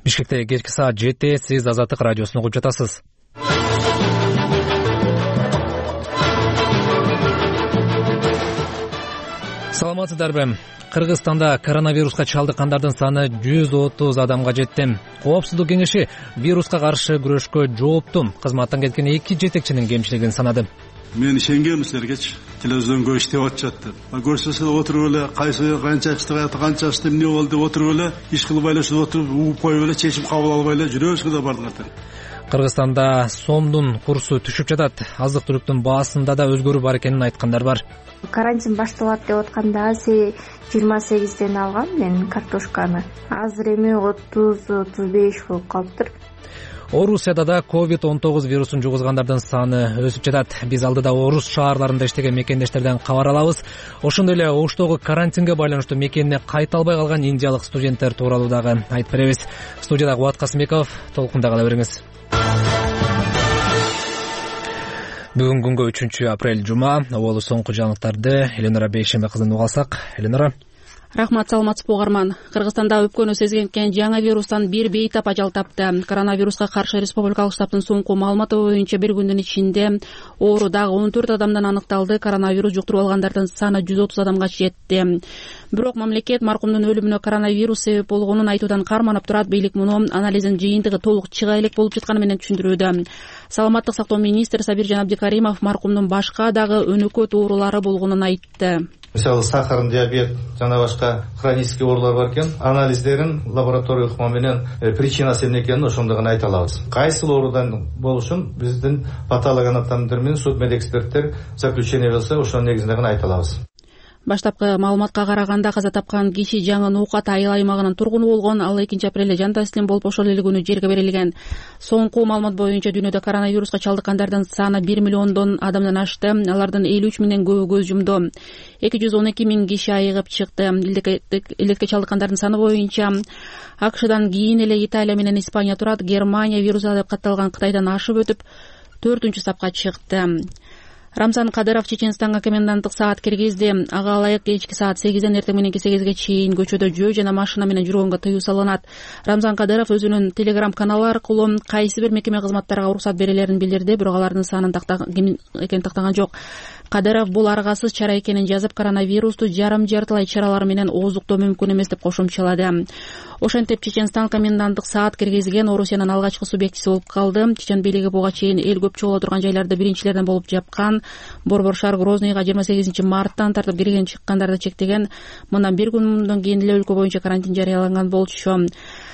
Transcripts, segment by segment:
Бишкекте кечки саат 7 сиз Азаттык радиосун угуп жатасыз. Саламатсыздарбы? Кыргызстанда коронавируска чалдыккандардын саны 130 адамга жетти. Коопсуздук кеңеши вируска каршы күрөшкө жоопту кызматтан кеткен 2 жетекчинин кемчилигин санады. Мен ишенгем силерге телевизионго иштеп атышат деп. Көрсөсө отуруп эле кайсы канчасы эмне болду деп отуруп эле иш кылбай эле отуруп угуп коюп эле чечим кабыл албай эле жүрөбүзгө да бардык. Кыргызстанда сомдун курсу түшүп жатат. Азык-түлүктүн баасында да өзгөрүү бар экенин айткандар бар. Карантин башталат деп атканда 28ден алгам мен картошканы. Азыр эми 30-35 болуп калыптыр. Орусияда да COVID-19 вирусун жугузгандардын саны өсүп жатат. Биз алдыда Орус шаарларында иштеген мекендештерден кабар алабыз. Ошондой эле Оштогу карантинге байланыштуу мекенине кайта албай калган индиялык студенттер тууралуу дагы айтып беребиз. Студияда Кубат Касымбеков, толкунда кала бериңиз. Бүгүн күнгө 3-апрель жума. Оболу соңку жаңылыктарды Эленора Бейшембе кызынан уга алсак. Эленора. Рахмат, саламатсызбы угарман. Кыргызстанда өпкөнү сезген жаңы вирустан бир бейтап ажал тапты. Коронавируска каршы республикалык штабтын соңку маалыматы боюнча бир күндүн ичинде оору дагы 14 адамдан аныкталды. Коронавирус жуктуруп алгандардын саны 130 адамга жетти. Бирок мамлекет маркумдун өлүмүнө коронавирус себеп болгонун айтуудан карманып турат. Бийлик муну анализдин жыйынтыгы толук чыга элек болуп жатканы менен түшүндүрүүдө. Саламаттык сактоо министри Сабиржан Абдикаримов маркумдун башка дагы өнөкөт оорулары болгонун айтты. Мисалы сахар, диабет, жана башка хронический оорулар бар экен. Анализдерин лаборатория ыкма менен причинасы эмне экенин ошондо гана айта алабыз. Кайсыл оорудан болушун биздин патологоанатомдор менен судмедэксперттер заключение берсе, ошонун негизинде гана айта алабыз. Баштапкы маалыматка караганда каза тапкан киши жаңы Нуукат айыл аймагынын тургуну болгон. Ал 2-апрелде жан таслим болуп ошол эле күнү жерге берилген. Соңку маалымат боюнча дүйнөдө коронавируска чалдыккандардын саны 1 миллиондон адамдан ашты. Алардын 53 миңден көбү көз жумду. 212 миң киши айыгып чыкты. Илдетке чалдыккандардын саны боюнча АКШдан кийин эле Италия менен Испания турат. Германия вируска деп катталган Кытайдан ашып өтүп 4-сапка чыкты. Рамзан Кадыров Чеченстанга коменданттык саат киргизди. Ага ылайык кечки саат 8ден эртең мененки 8ге чейин көчөдө жөө жана машина менен жүргөнгө тыюу салынат. Рамзан Кадыров өзүнүн телеграм каналы аркылуу кайсы бир мекеме кызматтарга уруксат берилерин билдирди, бирок алардын санын тактаган жок. Кадыров бул аргасыз чара экенин жазып, коронавирусту жарым-жартылай чаралар менен ооздуктоо мүмкүн эмес деп кошумчалады. Ошентип Чеченстан коменданттык саат киргизген Орусиянын алгачкы субъектиси болуп калды. Чечен бийлиги буга чейин эл көп чогула турган жайларда биринчилерден болуп жапкан. Борбор шаар Грозныйга 28-марттан тартып кирген чыккандарды чектеген. Мындан бир күндөн кийин эле өлкө боюнча карантин жарыяланган болчу.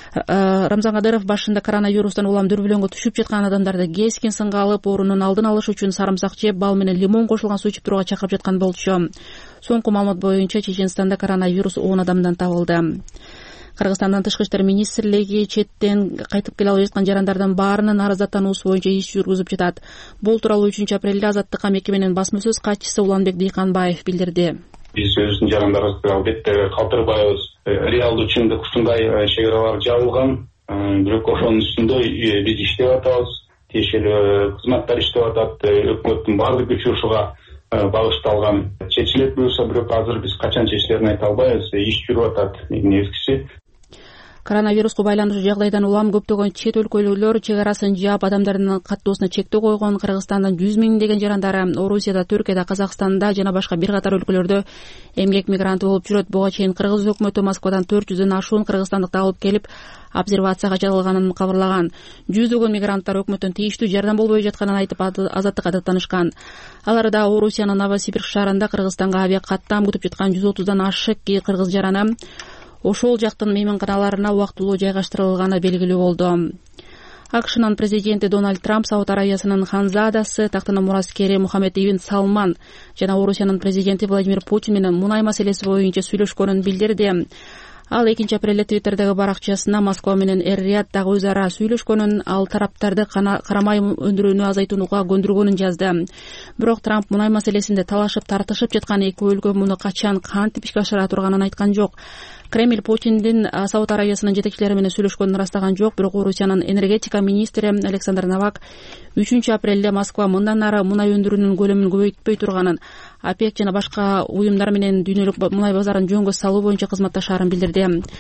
Рамзан Кадыров башында коронавирустан улам дүрбүлөңгө түшүп жаткан адамдарды кескин сынга алып, оорунун алдын алыш үчүн сарымсак жеп, бал менен лимон кошулган суу ичип турууга чакырып жаткан болчу. Соңку маалымат боюнча Чеченстанда коронавирус 10 адамдан табылды. Кыргызстандын тышкы иштер министрлиги четтен кайтып келе албай жаткан жарандардын баарынын арыздатуусу боюнча иш жүргүзүп жатат. Бул тууралуу 3-апрелде Азаттыкка мекеменин басма сөз катчысы Уланбек Дыйканбаев билдирди. Биз өзүбүздүн жарандарыбызды албетте калтырбайбыз. Реалдуу чындык ушундай чек-аралар жабылган. Бирок ошонун үстүндө биз иштеп атабыз. Тиешелүү кызматтар иштеп атат. Өкмөттүн баардык күчү ушуга багышталган. Чечилет буюрса, бирок азыр биз качан чечилерин айта албайбыз. Иш жүрүп атат. Негизгиси коронавируску байланыштуу жагдайдан улам көптөгөн чет өлкөлүктөр чек арасын жаап, адамдардын каттоосуна чектөө койгон. Кыргызстандын 100 миңдеген жарандары Орусияда, Түркияда, Казакстанда жана башка бир катар өлкөлөрдө эмгек мигранты болуп жүрөт. Буга чейин кыргыз өкмөтү Москвадан 400дөн ашуун кыргызстандыкты алып келип обсервацияга чалганын кабарлаган. Жүздөгөн мигранттар өкмөттүн тийиштүү жардам болбой жатканын айтып Азаттыкка даттанышкан. Алар да Орусиянын Новосибирск шаарында Кыргызстанга авиакаттам күтүп жаткан 130дан ашык кыргыз жараны ошол жактын мейманканаларына убактылуу жайгаштырылганы белгилүү болду. АКШнын президенти Дональд Трамп, Сауд Аравиясынын ханзадасы, тактынын мураскери Мухаммед ибн Салман жана Орусиянын президенти Владимир Путин менен мунай маселеси боюнча сүйлөшкөнүн билдирди. Ал 2-апрелде Твиттердеги баракчасына Москва менен Эр-Рияд дагы өз ара сүйлөшкөнүн, ал тараптарды карамай өндүрүүнү азайтууга көндүргөнүн жазды. Бирок Трамп мунай маселесинде талашып тартышып жаткан эки өлкө муну качан кантип ишке ашыра турганын айткан жок. Кремль Путиндин Сауд Аравиясынын жетекчилери менен сүйлөшкөнүн ырастаган жок, бирок Орусиянын энергетика министри Александр Новак 3-апрелде Москва мындан ары мунай өндүрүүнүн көлөмүн көбөйтпөй турганын, ОПЕК жана башка уюмдар менен дүйнөлүк мунай базарын жөнгө салуу боюнча кызматташаарын билдирди.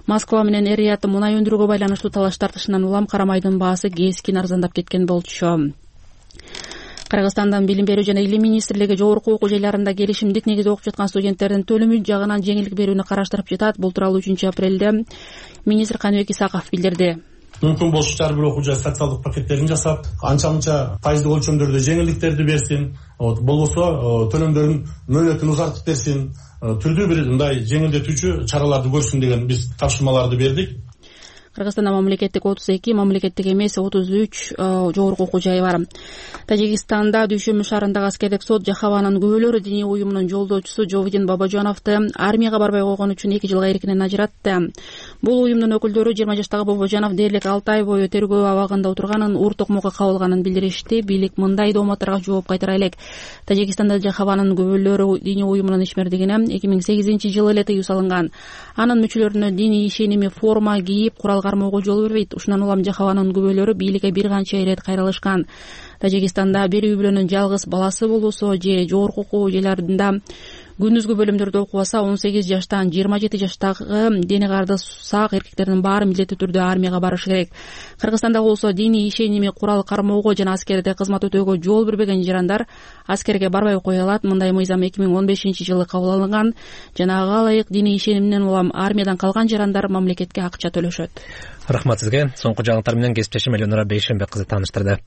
Москва менен Эр-Рияд мунай өндүрүүгө байланыштуу талаш тартышынан улам кара майдын баасы кескин арзандап кеткен болчу. Кыргызстандын Билим берүү жана Илим министрлиги жогорку окуу жайларында келишимдик негизде окуп жаткан студенттердин төлөмү жагынан жеңилдик берүүнү караштырып жатат. Бул тууралуу 3-апрелде министр Каныбек Исаков билдирди. Мүмкүн болсо ар бир окуу жай социалдык пакеттерин жасап, анча-мынча пайыздык өлчөмдөрдө жеңилдиктерди берсин, болбосо төлөмдөрдүн мөөнөтүн узартып берсин, түрдүү бир мындай жеңилдетүүчү чараларды көрсүн деген биз тапшырмаларды бердик. Кыргызстанда мамлекеттик 32, мамлекеттик эмес 33 жогорку окуу жайы бар. Тажикстанда Дүйшөмбү шаарындагы аскердик сот Жахаванын күбөлөрү диний уюмунун жолдоочусу Жовдин Бабажановду армияга барбай койгон үчүн 2 жылга эркинен ажыратты. Бул уюмдун өкүлдөрү 20 жаштагы Бабажанов дээрлик 6 ай бою тергөө абагында отурганын, уур токмокко кабылганын билдиришти. Бийлик мындай дооматтарга жооп кайтара элек. Тажикстанда Жахаванын күбөлөрү диний уюмунун ишмердигине 2008-жылы эле тыюу салынган. Анын мүчөлөрүнө диний ишеними форма кийип курал кармоого жол бербейт. Ушундан улам Жахаванын күбөлөрү бийликке бир канча ирет кайрылышкан. Тажикстанда бир үй бүлөнүн жалгыз баласы болбосо же жогорку окуу жайларында күндүзгү бөлүмдөрдө окубаса 18 жаштан 27 жаштагы дени карды сак эркектердин баары милдеттүү түрдө армияга барышы керек. Кыргызстанда болсо диний ишеними курал кармоого жана аскерде кызмат өтөөгө жол бербеген жарандар аскерге барбай кое алат. Мындай мыйзам 2015-жылы кабыл алынган жана ага ылайык диний ишенимден улам армиядан калган жарандар мамлекетке акча төлөшөт. Рахмат сизге. Соңку жаңылыктар менен кесиптешим Элөнора Бейшенбек кызы тааныштырды.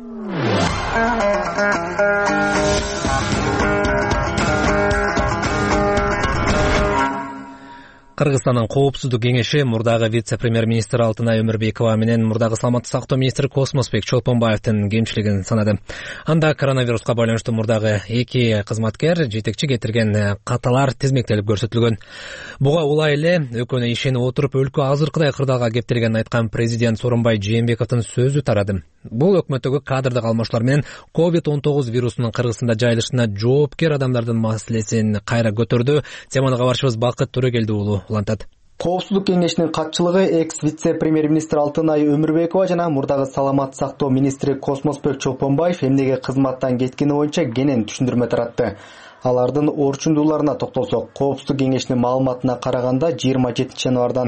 Кыргызстандын коопсуздук кеңеши мурдагы вице-премьер-министр Алтынай Өмүрбекова менен мурдагы саламаттык сактоо министри Космосбек Чолпонбаевдин кемчилигин санады. Анда коронавируска байланыштуу мурдагы 2 кызматкер жетекчи кетирген каталар тизмектелип көрсөтүлгөн. Буга улай эле экөөнө ишенип отуруп өлкө азыркыдай кырдаалга кептиргенин айткан президент Сооронбай Жээнбековдун сөзү тарады. Бул өкмөттөгү кадрдык алмашуулар менен COVID-19 вирусунун Кыргызстанда жайылышына жоопкер адамдардын маселесин кайра көтөрдү. Теманы кабарчыбыз Бакыт Төрөгелди уулу улантат. Коопсуздук кеңешинин катчылыгы экс вице-премьер-министр Алтынай Өмүрбекова жана мурдагы саламаттык сактоо министри Космосбек Чолпонбаев эмнеге кызматтан кеткени боюнча кенен түшүндүрмө таратты. Алардын орчундууларына токтолсок, коопсуздук кеңешинин маалыматына караганда 27 январдан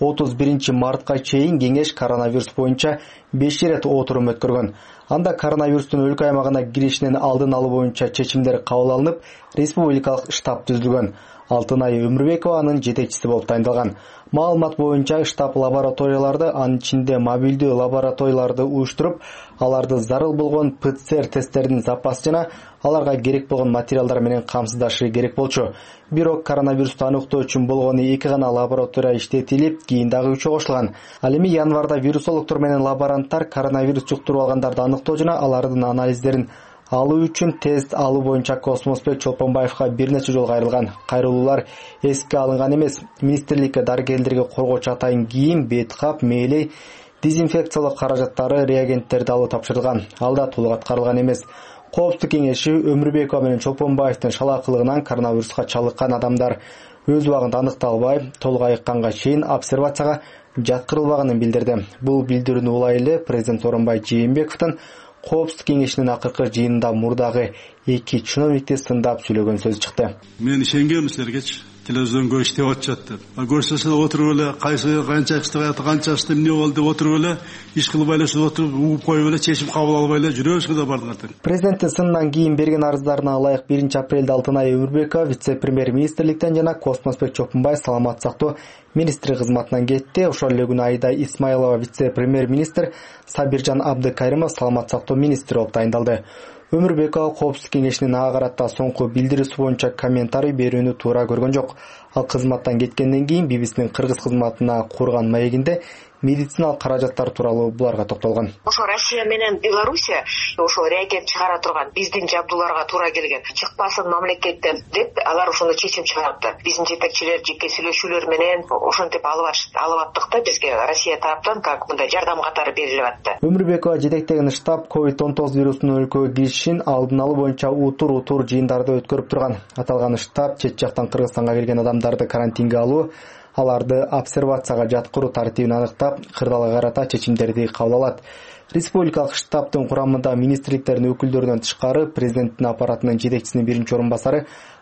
31 мартка чейин кеңеш коронавирус боюнча 5 ирет отурум өткөргөн. Анда коронавирустун өлкө аймагына киришинин алдын алуу боюнча чечимдер кабыл алынып, республикалык штаб түзүлгөн. Алтынай Өмүрбекова анын жетекчиси болуп тайындалган. Маалымат боюнча штаб лабораторияларды, анын ичинде мобилдүү лабораторияларды уюштуруп, аларды зарыл болгон ПЦР тесттердин запасы жана аларга керек болгон материалдар менен камсыздашы керек болчу. Бирок коронавирусту аныктоо үчүн болгону 2 гана лаборатория иштетилип, кийин дагы 3 кошулган. Ал эми январда вирусологдор менен лаборанттар коронавирус жуктуруп алгандарды аныктоо жана алардын анализдерин алуу үчүн тест алуу боюнча Космосбек Чолпонбаевга бир нече жолу кайрылган. Кайрылуулар эске алынган эмес. Министрликке дарыгерлерге коргоочу атайын кийим, бет кап, мээлей, дезинфекциялык каражаттары, реагенттерди алуу тапшырылган. Ал да толук аткарылган эмес. Коопсуздук кеңеши Өмүрбекова менен Чолпонбаевдин шалаакылыгынан коронавируска чалыккан адамдар өз убагында аныкталбай, толук айыкканга чейин обсервацияга жаткырылбаганын билдирди. Бул билдирүүнү улай эле президент Сооронбай Жээнбековдун Коопсуздук кеңешинин акыркы жыйынында мурдагы 2 чиновникти сындап сүйлөгөн сөзү чыкты. Мен ишенгем силергечи телевизионго иштеп атышат деп. Көрсөсө отуруп эле кайсы канча иштеп канча эмне болду деп отуруп эле иш кылбай эле отуруп угуп коюп эле чечим кабыл албай эле жүрөбүз да бардык. Президенттин сынынан кийин берген арыздарына ылайык 1-апрелде Алтынай Өмүрбекова вице-премьер-министрликтен жана Космосбек Чолпонбаев саламаттык сактоо министри кызматынан кетти. Ошол эле күнү Айда Исмаилова вице-премьер-министр, Сабиржан Абдыкайрымов саламаттык сактоо министри болуп тайындалды. Өмүрбекова коопсуздук кеңешинин ага карата соңку билдирүүсү боюнча комментарий берүүнү туура көргөн жок. Ал кызматтан кеткенден кийин ББСнин кыргыз кызматына курган маегинде медициналык каражаттар тууралуу буларга токтолгон. Ошо Россия менен Белоруссия ошол реагент чыгара турган биздин жабдууларга туура келген. Чыкпасын мамлекеттен деп алар ошону чечим чыгарыпты. Биздин жетекчилер жеке сүйлөшүүлөр менен ошентип алып аттык да бизге Россия тараптан как мындай жардам катары берилип атты. Өмүрбекова жетектеген штаб COVID-19 вирусунун өлкөгө киришин алдын алуу боюнча утур жыйындарды өткөрүп турган. Аталган штаб чет жактан Кыргызстанга келген адамдарды карантинге алуу, аларды обсервацияга жаткыруу тартибин аныктап, кырдаалга карата чечимдерди кабыл алат. Республикалык штабтын курамында министрликтердин өкүлдөрүнөн тышкары президенттин аппаратынын жетекчисинин биринчи орун басары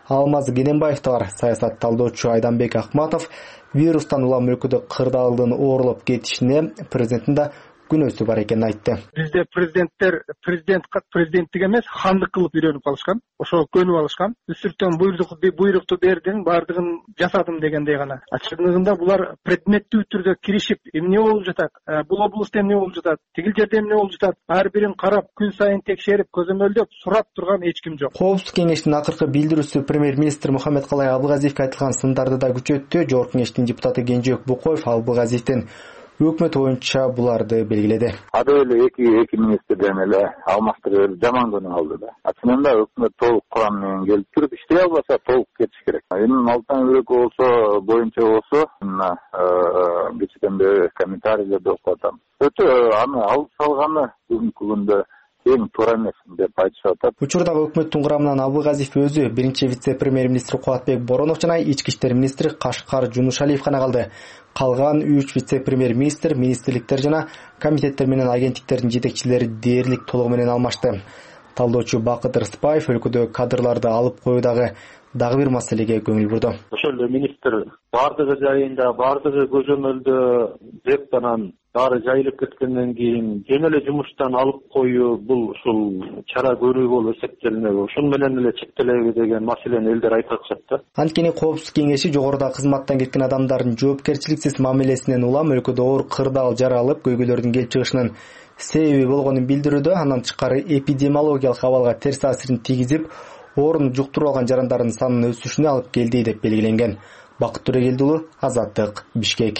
Алмаз Кененбаев бар. Саясат талдоочу Айданбек Акматов вирустан улам өлкөдө кырдаалдын оорулуп кетишине президенттин да күнөөсү бар экенин айтты. Бизде президенттик эмес, хандык кылып үйрөнүп калышкан. Ошого көнүп алышкан. Үстүртөн буйрукту бердим, баардыгын жасадым дегендей гана. Чындыгында булар предметтүү түрдө киришип, эмне болуп жатат, бул облустта эмне болуп жатат, тигил жерде эмне болуп жатат, ар бирин карап, күн сайын текшерип, көзөмөлдөп, сурап турган эч ким жок. Коопсуздук кеңештин акыркы билдирүүсү премьер-министр Мухаммедкалай Абылгазиевге айтылган сындарды да күчөттү. Жогорку кеңештин депутаты Кенжебек Букоев Абылгазиевден өкмөт боюнча буларды белгиледи. Ада эле эки министрден эле алмаштырып жаман күнү алды да. Чынында өкмөт толук курам менен келип туруп иштей албаса толук кетиш керек. Эми Алтан Үрөкө болсо боюнча болсо мына бечикенде комментарийлерди окуп атам. Өтө аны алып салганы бүгүнкү күндө эң туура эмес деп айтышып атат. Учурдагы өкмөттүн курамынан Абылгазиев өзү, биринчи вице-премьер-министр Кубатбек Боронов жана ички иштер министри Кашкар Жунушалиев гана калды. Калган 3 вице-премьер-министр, министрликтер жана комитеттер менен агенттиктердин жетекчилери дээрлик толугу менен алмашты. Талдоочу Бакыт Ырсбаев өлкөдө кадрларды алып коюудагы дагы бир маселеге көңүл бурду. Ошол эле министр бардыгы жайында, бардыгы көзөмөлдө деп анан баары жайылып кеткенден кийин жөн эле жумуштан алып коюу бул ушул чара көрүү болуп эсептелинеби, ошону менен эле чектелеби деген маселени элдер айтып атышат да. Анткени Коопсуздук кеңеши жогоруда кызматтан кеткен адамдардын жоопкерчиликсиз мамилесинен улам өлкөдө оор кырдаал жаралып, көйгөйлөрдүн келип чыгышынын себеби болгонун билдирүүдө, андан тышкары эпидемиологиялык абалга терс таасирин тийгизип, орун жуктуруп алган жарандардын санынын өсүшүнө алып келди деп белгиленген. Бакыт Төрөгелдиулу, Азаттык, Бишкек.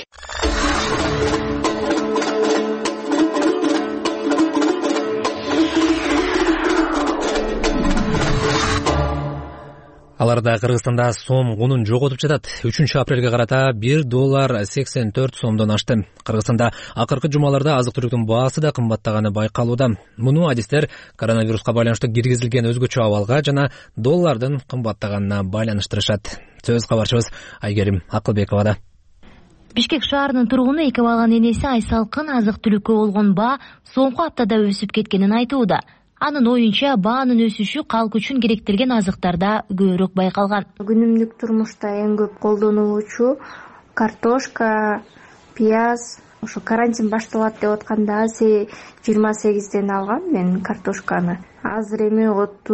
Аларда Кыргызстанда сом кунун жоготуп жатат. 3-апрелге карата $1.84 ашты. Кыргызстанда акыркы жумаларда азык-түлүктүн баасы да кымбаттаганы байкалууда. Муну адистер коронавируска байланыштуу киргизилген өзгөчө абалга жана доллардын кымбаттаганына байланыштырышат. Сөз кабарчыбыз Айгерим Акылбековада. Бишкек шаарынын тургуну эки баланын энеси Айсалкын азык-түлүккө болгон баа соңку аптада өсүп кеткенин айтууда. Анын оюнча баанын өсүшү калк үчүн керектелген азыктарда көбүрөөк байкалган. Күнүмдүк турмушта эң көп колдонулуучу картошка, пияз. Ошо карантин башталат деп атканда 28-ден алгам мен картошканы. Азыр эми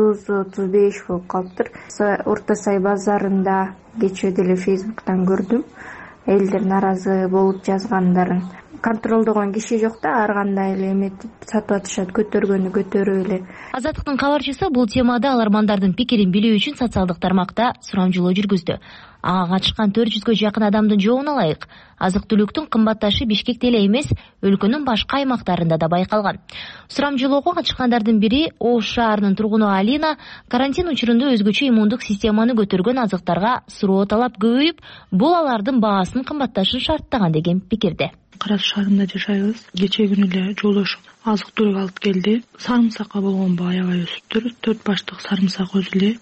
30-35 болуп калыптыр. Орто сай базарында кечээ деле Facebook'тан көрдүм. Элдер наразы болуп жазгандарын. Контролдогон киши жок да, ар кандай эле эметип сатып атышат, көтөргөнү көтөрүп эле. Азаттыктын кабарчысы бул темада алармандардын пикирин билүү үчүн социалдык тармакта сурамжылоо жүргүздү. Ага катышкан 400гө жакын адамдын жообуна ылайык. Азык-түлүктүн кымбатташы Бишкекте эле эмес, өлкөнүн башка аймактарында да байкалган. Сурамжылоого катышкандардын бири Ош шаарынын тургуну Алина карантин учурунда өзгөчө иммундук системаны көтөргөн азыктарга суроо талап көбөйүп, бул алардын баасын кымбатташын шарттаган деген пикирде. Караш шаарында жашайбыз. Кечээ күнү эле жолдошум азык-түлүк алып келди. Сарымсакка болгон баа аябай өсүптүр. 4 баштык сарымсак өзү эле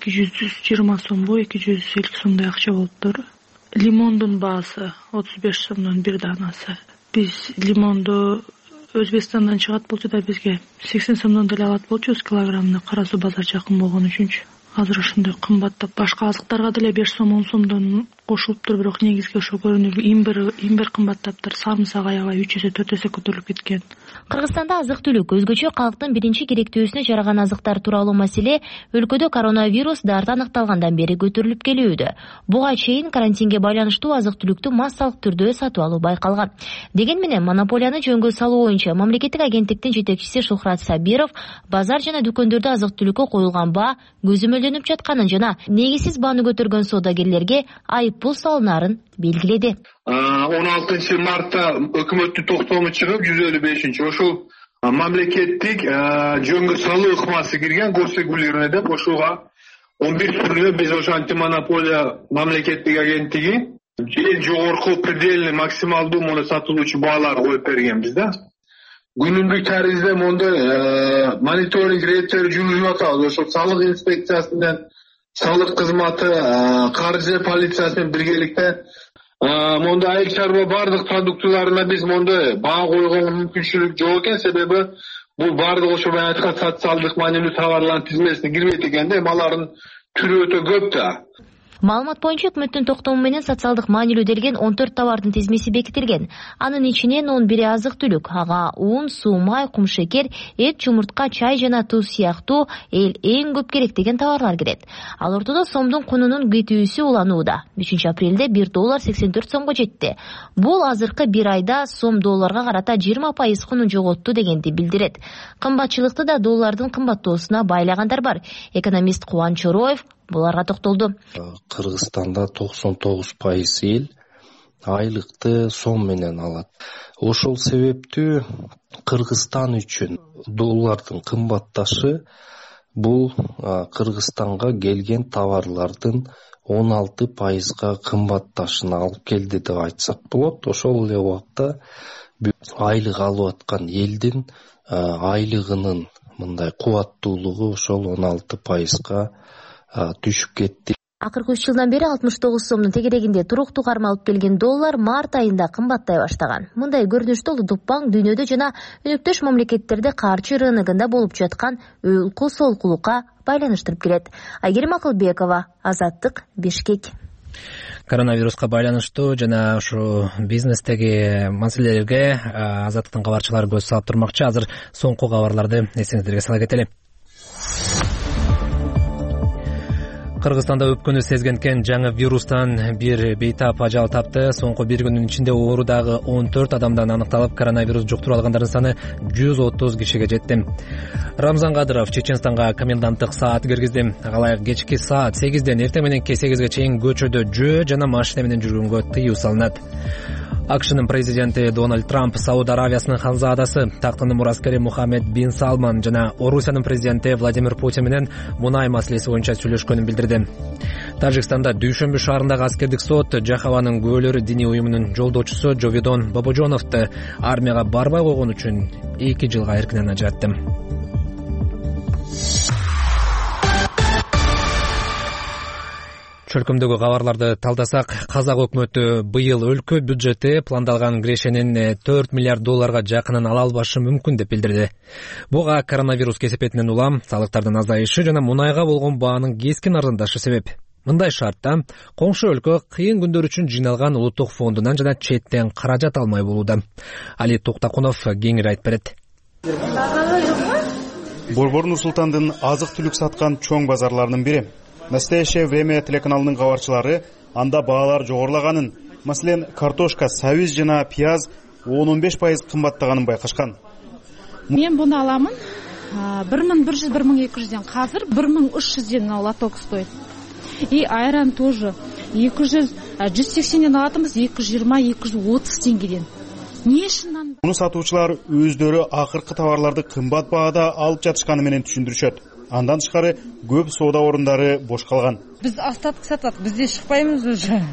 220 сомго 250 сомдой акча болуптур. Лимондун баасы 35 сомдон бир данасы. Биз лимонду Өзбекстандан чыгат болчу да бизге 80 сомдон деле алат болчубуз килограммына. Кара Суу базар жакын болгон үчүнчү. Азыр ошондой кымбаттап, башка азыктарга деле 5 сом 10 сомдон кошулуптур, бирок негизги ошо көрүнүп имбир кымбаттаптыр. Сарымсак аябай 3 эсе 4 эсе көтөрүлүп кеткен. Кыргызстанда азык-түлүк өзгөчө калктын биринчи керектөөсүнө жараган азыктар тууралуу маселе өлкөдө коронавирус дарты аныкталгандан бери көтөрүлүп келүүдө. Буга чейин карантинге байланыштуу азык-түлүктү массалык түрдө сатып алуу байкалган. Деген менен монополияны жөнгө салуу боюнча мамлекеттик агенттиктин жетекчиси Шухрат Сабиров базар жана дүкөндөрдө азык-түлүккө коюлган баа көзөмөлдөнүп жатканын жана негизсиз бааны көтөргөн саудагерлерге айыппул салынарын белгиледи. 16 мартта өкмөттүн токтому чыгып 155 ошол мамлекеттик жөнгө салуу ыкмасы кирген көрсөтүүлөрүнө деп ошого 11 күнү биз ошо антимонополия мамлекеттик агенттиги эң жогорку предельный максималдуу муну сатылуучу баалар коюп бергенбиз да. Күнүмдүк таризде мондай мониторинг рейдтери жүргүзүп атабыз. Ошо салык инспекциясынан салык кызматы, каржы полициясы менен биргеликте монда айыл чарба бардык продуктыларына биз монда баа койгонго мүмкүнчүлүк жок экен. Себеби бул бардык ошо мен айткан социалдык маанилүү товарлардын тизмесине кирбейт экен да. Алардын түрү өтө көп да. Маалымат боюнча өкмөттүн токтому менен социалдык маанилүү делген 14 товардын тизмеси бекитилген. Анын ичинен 11 азык-түлүк, ага ун, суу, май, кумшекер, эт, жумуртка, чай жана туз сыяктуу эл эң көп керек деген товарлар кирет. Ал ортодо сомдун кунунун кетүүсү уланууда. 3 апрелде $1 84 сомго жетти. Бул азыркы бир айда сом долларга карата 20% кунун жоготту дегенди билдирет. Кымбатчылыкты да доллардын кымбаттоосуна байлагандар бар. Экономист Кубан Чороев буларга токтолду. Кыргызстанда 99% эл айлыкты сом менен алат. Ошол себептүү Кыргызстан үчүн доллардын кымбатташы бул Кыргызстанга келген товарлардын 16%га кымбатташына алып келди деп айтсак болот. Ошол эле убакта айлык алып аткан элдин айлыгынын мындай кубаттуулугу ошол 16%га түшүп кетти. Акыркы 3 жылдан бери 69 сомдун тегерегинде туруктуу карма алып келген доллар март айында кымбаттай баштаган. Мындай көрүнүштө Улуттук банк дүйнөдө жана өнөктөш мамлекеттерде каржы рыногунда болуп жаткан өкү солкулукка байланыштырып келет. Айгерим Акылбекова, Азаттык, Бишкек. Коронавируска байланыштуу жана ушу бизнестеги маселелерге Азаттыктын кабарчылары көз салып турмакчы. Азыр соңку кабарларды эсиңиздерге сала кетели. Кыргызстанда өпкөнү сезгенкен жаңы вирустан бир бейтап ажал тапты. Соңку бир күнүн ичинде оорудагы 14 адамдан аныкталып, коронавирус жуктуруп алгандардын саны 130 кишиге жетти. Рамзан Кадыров Чеченстанга коменданттык саат киргизди. Калайык кечки саат 8ден эртең мененки 8ге чейин көчөдө жөө жана машина менен жүргөнгө тыюу салынат. АКШнын президенти Дональд Трамп, Сауд Аравиясынын ханзадасы тактынын мураскери Мухаммед бин Салман жана Орусиянын президенти Владимир Путин менен мунай маселеси боюнча сүйлөшкөнүн билдирди. Тажикстанда Дүйшөмбү шаарындагы аскердик сот Жахаванын күбөлөрү диний уюмунун жолдоочусу Жовидон Бабожоновду армияга барбай койгон үчүн 2 жылга эркинен ажыратты. Чөлкөмдөгү кабарларды талдасак, Казак өкмөтү быйыл өлкө бюджети пландалган кирешенин $4 миллиард жакынын ала албашы мүмкүн деп билдирди. Буга коронавирус кесепетинен улам, салыктардын азайышы жана мунайга болгон баанын кескин арзандашы себеп. Мындай шартта коңшу өлкө кыйын күндөр үчүн жыйналган улуттук фондунан жана четтен каражат алмай болууда. Али Токтакунов кеңири айтып берет. Борбор Нур-Султандын азык-түлүк саткан чоң базарларынын бири. Настоящее время телеканалынын кабарчылары анда баалар жогорулаганын, маселен картошка, сабиз жана пияз 10-15% кымбаттаганын байкашкан. Мен буну аламын 1100-1200ден, азыр 1300ден лоток стоит. И айран тоже 180ден алатынбыз, 220-230 теңгеден. Не ушундан? Муну сатуучулар өздөрү акыркы товарларды кымбат баада алып жатышканы менен түшүндүрүшөт. Андан тышкары көп соода орундары бош калган. Биз остаток сатат, бизде шыкпайбыз уже.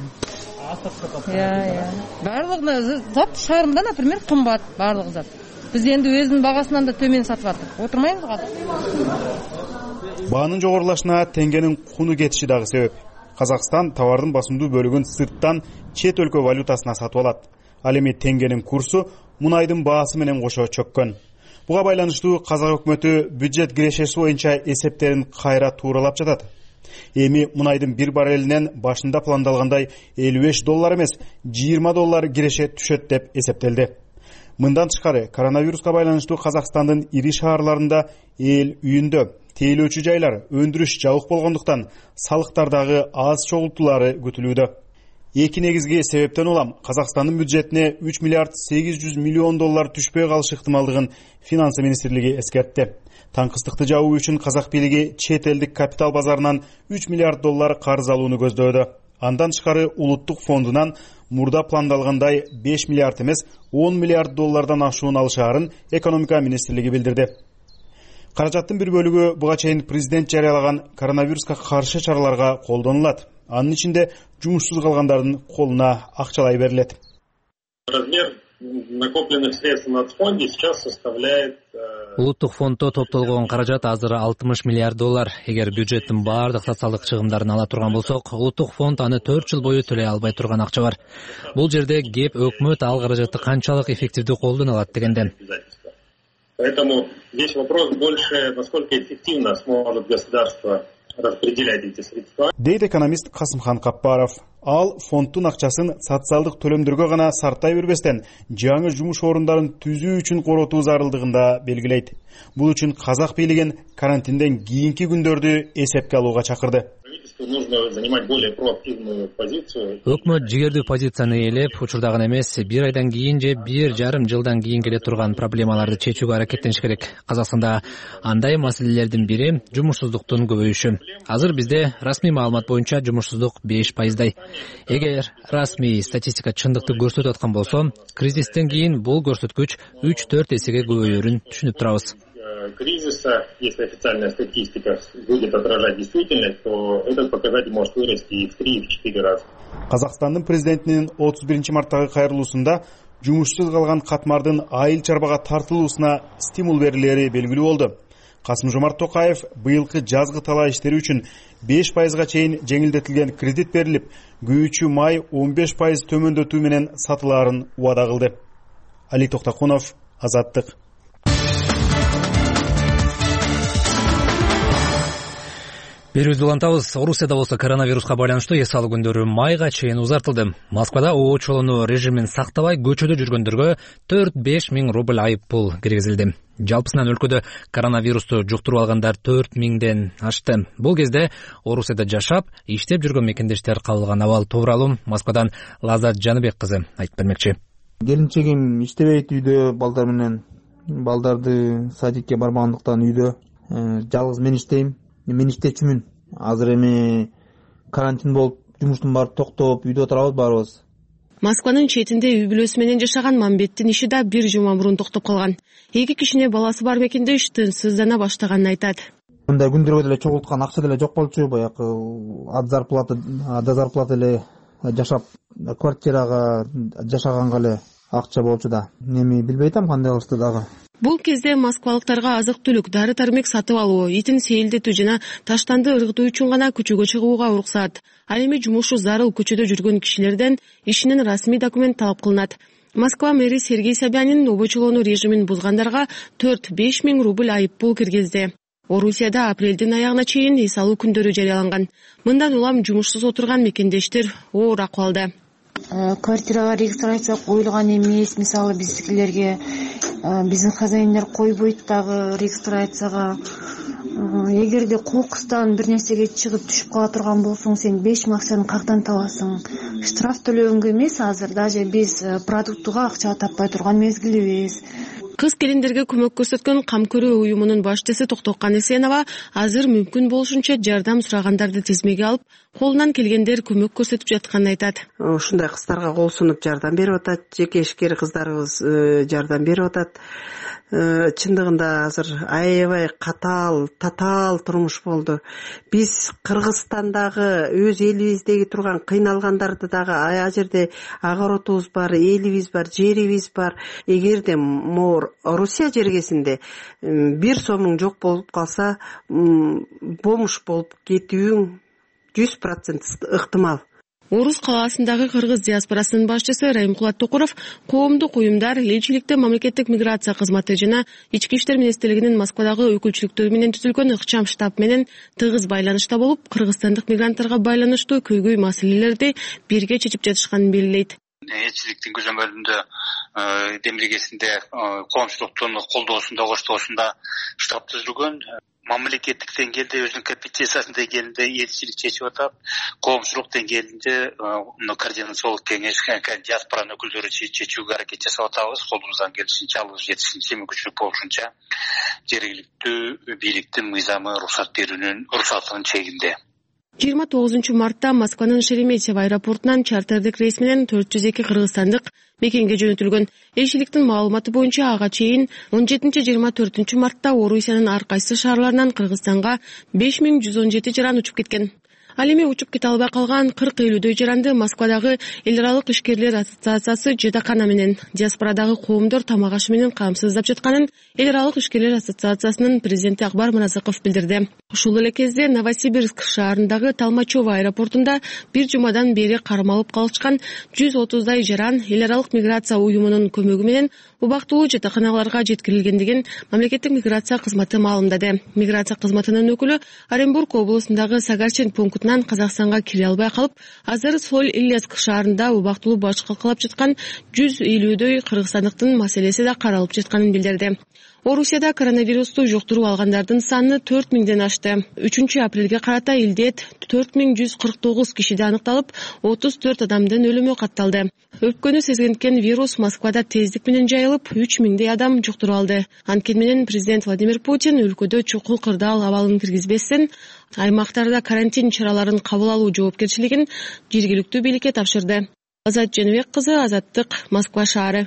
Барлыгы зат шаарында, например, кымбат барлыгы зат. Биз энди өзүнүн багасынан да төмен сатып атып отурмайбыз го. Баанын жогорулашына теңгенин куну кетиши дагы себеп. Казакстан товардын басымдуу бөлүгүн сырттан чет өлкө валютасына сатып алат. Ал эми теңгенин курсу мунайдын баасы менен кошо чөккөн. Буга байланыштуу Казак өкмөтү бюджет кирешеси боюнча эсептерин кайра тууралап жатат. Эми мунайдын бир баррелинен башында пландалгандай $55 эмес, $20 киреше түшөт деп эсептелди. Мындан тышкары коронавируска байланыштуу Казакстандын ири шаарларында эл үйүндө тейлөөчү жайлар, өндүрүш жабык болгондуктан салыктардагы аз чогултуулары күтүлүүдө. Эки негизги себептен улам Казакстандын бюджетине $3 миллиард 800 миллион түшпөй калыш ыктымалдыгын финансы министрлиги эскертти. Таңкыстыкты жабуу үчүн казак бийлиги чет элдик капитал базарынан $3 миллиард карыз алууну көздөөдө. Андан тышкары улуттук фондунан мурда пландалгандай 5 миллиард эмес, $10 миллиард ашуун алышаарын экономика министрлиги билдирди. Каражаттын бир бөлүгү буга чейин президент жарыялаган коронавируска каршы чараларга колдонулат. Анын ичинде жумушсуз калгандардын колуна акчалай берилет. Размер накопленных средств на фонде сейчас составляет... Улуттук фонддо топтолгон каражат азыр $60 миллиард. Эгер бюджеттин баардык социалдык чыгымдарын ала турган болсок, улуттук фонд аны 4 жыл бою төлөй албай турган акча бар. Бул жерде кеп өкмөт ал каражатты канчалык эффективдүү колдоно алат дегенде. Поэтому здесь вопрос больше, насколько эффективно сможет государство распределять эти средства. Дейт экономист Касымхан Каппаров. Ал фондтун акчасын социалдык төлөмдөргө гана сартай бербестен, жаңы жумуш орундарын түзүү үчүн коротуу зарылдыгында белгилейт. Бул үчүн казак бийлигин карантинден кийинки күндөрдү эсепке алууга чакырды. Нужно занимать более проактивную позицию. Өкмөт жигердүү позицияны ээлеп, учурда гана эмес, 1 айдан кийин же 1,5 жылдан кийин келе турган проблемаларды чечүүгө аракеттениш керек. Казакстанда андай маселелердин бири жумушсуздуктун көбөйүшү. Азыр бизде расмий маалымат боюнча жумушсуздук 5%. Эгер расмий статистика чындыкты көрсөтүп аткан болсо, кризистен кийин бул көрсөткүч 3-4 эсеге көбөйөрүн түшүнүп турабыз. Кризиса, если официальная статистика будет отражать действительность, то этот показатель может вырасти и в 3, и в 4 раза. Казакстандын президентинин 31 марттагы кайрылуусунда жумушсуз калган катмардын айыл чарбага тартылуусуна стимул берилери белгилүү болду. Касым-Жомарт Токаев быйылкы жазгы талаа иштери үчүн 5%га чейин жеңилдетилген кредит берилип, күйүүчү май 15% төмөндөтүү менен сатылаарын убада кылды. Али Токтакунов, Азаттык. Берүүбүздү улантабыз. Орусияда болсо коронавируска байланыштуу эс алуу күндөрү майга чейин узартылды. Москвада оочолонуу режимин сактабай көчөдө жүргөндөргө 4-5 миң рубль айып пул киргизилди. Жалпысынан өлкөдө коронавирусту жуктуруп алгандар 4 миңден ашты. Бул кезде Орусияда жашап, иштеп жүргөн мекендештер кабылган абал тууралуу Москвадан Лаззат Жаныбек кызы айтып бермекчи. Келинчегим иштебейт үйдө балдар менен. Балдарды садикке барбагандыктан үйдө жалгыз мен иштейм. Мен иштечүмүн. Азыр эми карантин болуп, жумуштун баары токтоп, үйдө отурабыз баарыбыз. Москванын четинде үй бүлөсү менен жашаган Мамбеттин иши да 1 жума мурун токтоп калган. 2 кишине баласы бар мекендеш тынчсыздана баштаганын айтат. Мындай күндөргө деле чогулткан акча деле жок болчу, баягы ада зарплата эле жашап, квартирага жашаганга эле акча болчу да. Эми билбей атам кандай кылышты дагы. Бул кезде москвалыктарга азык-түлүк, дары-дармек сатып алуу, итин сейилдетүү жана таштанды ыргытуу үчүн гана көчөгө чыгууга уруксат. Ал эми жумушу зарыл көчөдө жүргөн кишилерден ишинин расмий документ талап кылынат. Москва мэри Сергей Собянин обочолонуу режимин бузгандарга 4-5 миң рубль айып пул киргизди. Орусияда апрелдин аягына чейин эс алуу күндөрү жарыяланган. Мындан улам жумушсуз отурган мекендештер оор акыбалда. Квартирага регистрация коюлган эмес, мисалы биздикилерге биздин хозяиндер койбойт дагы регистрацияга. Эгерде кокустан бир нерсеге чыгып түшүп кала турган болсоң, сен 5 миң акчаны каяктан табасың? Штраф төлөгөнгө эмес, азыр даже биз продуктуга акча таппай турган мезгилибиз. Кыз келиндерге көмөк көрсөткөн Кам көрүү уюмунун башчысы Токтокан Эсенова азыр мүмкүн болушунча жардам сурагандарды тизмеге алып, колунан келгендер көмөк көрсөтүп жатканын айтат. Ушундай кыздарга кол сунуп жардам берип атат, жеке ишкер кыздарыбыз жардам берип атат. Чындыгында азыр аябай татаал турмуш болду. Биз Кыргызстандагы өз элибиздеги турган кыйналгандарды дагы а жерде агаротубуз бар, элибиз бар, жерибиз бар. Эгерде Орусия жергесинде 1 сомуң жок болуп калса, бомж болуп кетүүң 100% ыктымал. Орус калаасындагы кыргыз диаспорасынын башчысы Райымкулат Токуров коомдук уюмдар, элчиликте мамлекеттик миграция кызматы жана ички иштер министрлигинин Москвадагы өкүлчүлүктөрү менен түзүлгөн ыкчам штаб менен тыгыз байланышта болуп, кыргызстандык мигранттарга байланыштуу көйгөй маселелерди бирге чечип жатышканын белгилейт. Элчиликтин көзөмөлүндө демилгесинде коомчулуктун колдоосунда, коштоосунда штаб түзүлгөн. Мамлекеттик деңгээлде өзүнүн компетенциясын деңгээлинде элчилик чечип атат. Коомчулук деңгээлинде координациялык кеңеш, диаспоранын өкүлдөрү чечүүгө аракет жасап атабыз. Колубуздан келишинче, алыбыз жетишинче, мүмкүнчүлүк болушунча жергиликтүү бийликтин мыйзамы уруксат берүүнүн уруксатынын чегинде. 29 мартта Москванын Шереметьево аэропортунан чартердик рейс менен 402 кыргызстандык мекенге жөнөтүлгөн. Элчиликтин маалыматы боюнча ага чейин 17-24 мартта Орусиянын ар кайсы шаарларынан Кыргызстанга 5117 жаран учуп кеткен. Ал эми учуп кете албай калган 40-50 жаранды Москвадагы эл аралык ишкерлер ассоциациясы жатакана менен диаспорадагы коомдор тамак ашы менен камсыздап жатканын эл аралык ишкерлер ассоциациясынын президенти Акбар Мыразыков билдирди. Ушул эле кезде Новосибирск шаарындагы Толмачево аэропортунда бир жумадан бери кармалып калышкан 130дай жаран эл аралык миграция уюмунун көмөгү менен убактылуу жатаканаларга жеткирилгендигин мамлекеттик миграция кызматы маалымдады. Миграция кызматынын өкүлү Оренбург облусундагы Сагарчин пунктунан Казакстанга кире албай калып, азыр Соль-Илецк шаарында убактылуу баш калкалап жаткан 150дөй кыргызстандыктын маселеси да каралып жатканын билдирди. Орусияда коронавирусту жуктуруп алгандардын саны 4000ден ашты. 3-апрелге карата илдет 4149 кишиде аныкталып, 34 адамдын өлүмү катталды. Өпкөнү сезгенткен вирус Москвада тездик менен жайылып, 3000дей адам жуктуруп алды. Анткени менен президент Владимир Путин өлкөдө чукул кырдаал абалын киргизбестен аймактарда карантин чараларын кабыл алуу жоопкерчилигин жергиликтүү бийликке тапшырды. Азат Женебек кызы, Азаттык, Москва шаары.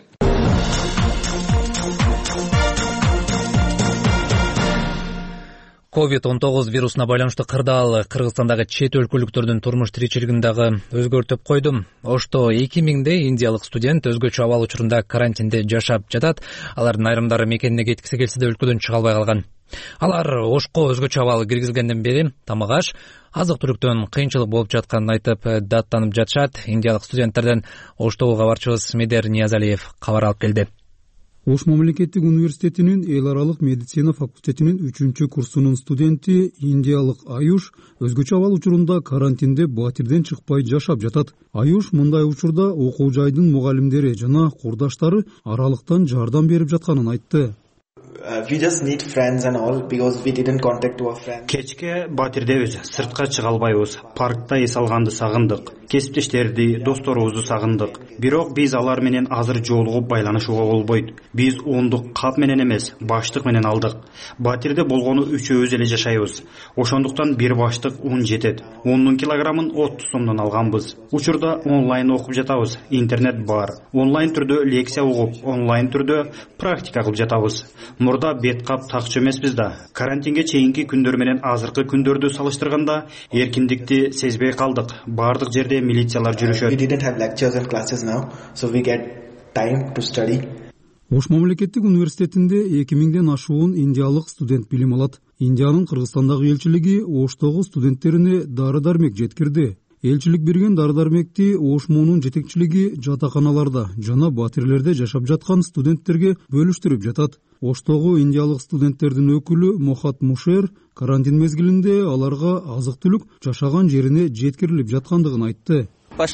COVID-19 вирусуна байланыштуу кырдаал Кыргызстандагы чет өлкөлүктөрдүн турмуш тиричилигин дагы өзгөртүп койду. Ошто 2000 индиялык студент өзгөчө абал учурунда карантинде жашап жатат. Алардын айрымдары мекенине кеткиси келсе да өлкөдөн чыга албай калган. Алар Ошко өзгөчө абал киргизилгенден бери тамак аш, азык-түлүктөн кыйынчылык болуп жатканын айтып даттанып жатышат. Индиялык студенттерден Оштогу кабарчыбыз Медер Ниязалиев кабар алып келди. Ош мамлекеттик университетинин эл аралык медицина факультетинин 3-курсунун студенти индиялык Аюш өзгөчө абал учурунда карантинде батирден чыкпай жашап жатат. Аюш мындай учурда окуу жайдын мугалимдери жана курдаштары аралыктан жардам берип жатканын айтты. We just need friends and all because we didn't contact our friends. Кечке батирдебиз, сыртка чыга албайбыз. Паркта эс алганды сагындык. Кесиптештерди, досторубузду сагындык. Бирок биз алар менен азыр жолугуп байланышууга болбойт. Биз ондук кап менен эмес, баштык менен алдык. Батирде болгону үчөөбүз эле жашайбыз. Ошондуктан бир баштык ун жетет. 10 килограммын 30 сомдон алганбыз. Учурда онлайн окуп жатабыз. Интернет бар. Онлайн түрдө лекция угуп, онлайн түрдө практика кылып жатабыз. Мурда бет кап такчу эмеспиз да. Карантинге чейинки күндөр менен азыркы күндөрдү салыштырганда эркиндикти сезбей калдык. Бардык жерде милициялар жүрүшөт. We didn't have lectures and classes now, so we get time to study. Ош мамлекеттик университетинде 2000ден ашуун индиялык студент билим алат. Индиянын Кыргызстандагы элчилиги Оштогу студенттерине дары-дармек жеткирди. Элчилик берген дары-дармекти Ош муунун жетекчилиги жатаканаларда жана батирлерде жашап жаткан студенттерге бөлүштүрүп жатат. Оштогу индиялык студенттердин өкүлү Мохат Мушер карантин мезгилинде аларга азык-түлүк жашаган жерине жеткирилип жаткандыгын айтты.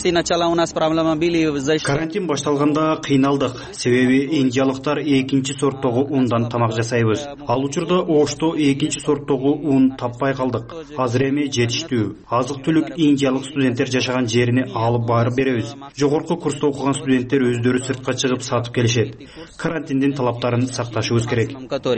Карантин башталганда кыйналдык, себеби индиялыктар экинчи сорттогу ундан тамак жасайбыз. Ал учурда Ошто экинчи сорттогу ун таппай калдык. Азыр эми жетиштүү. Азык-түлүк индиялык студенттер жашаган жерине алып барып беребиз. Жогорку курста окуган студенттер өздөрү сыртка чыгып сатып келишет. Карантиндин талаптарын сакташыбыз керек.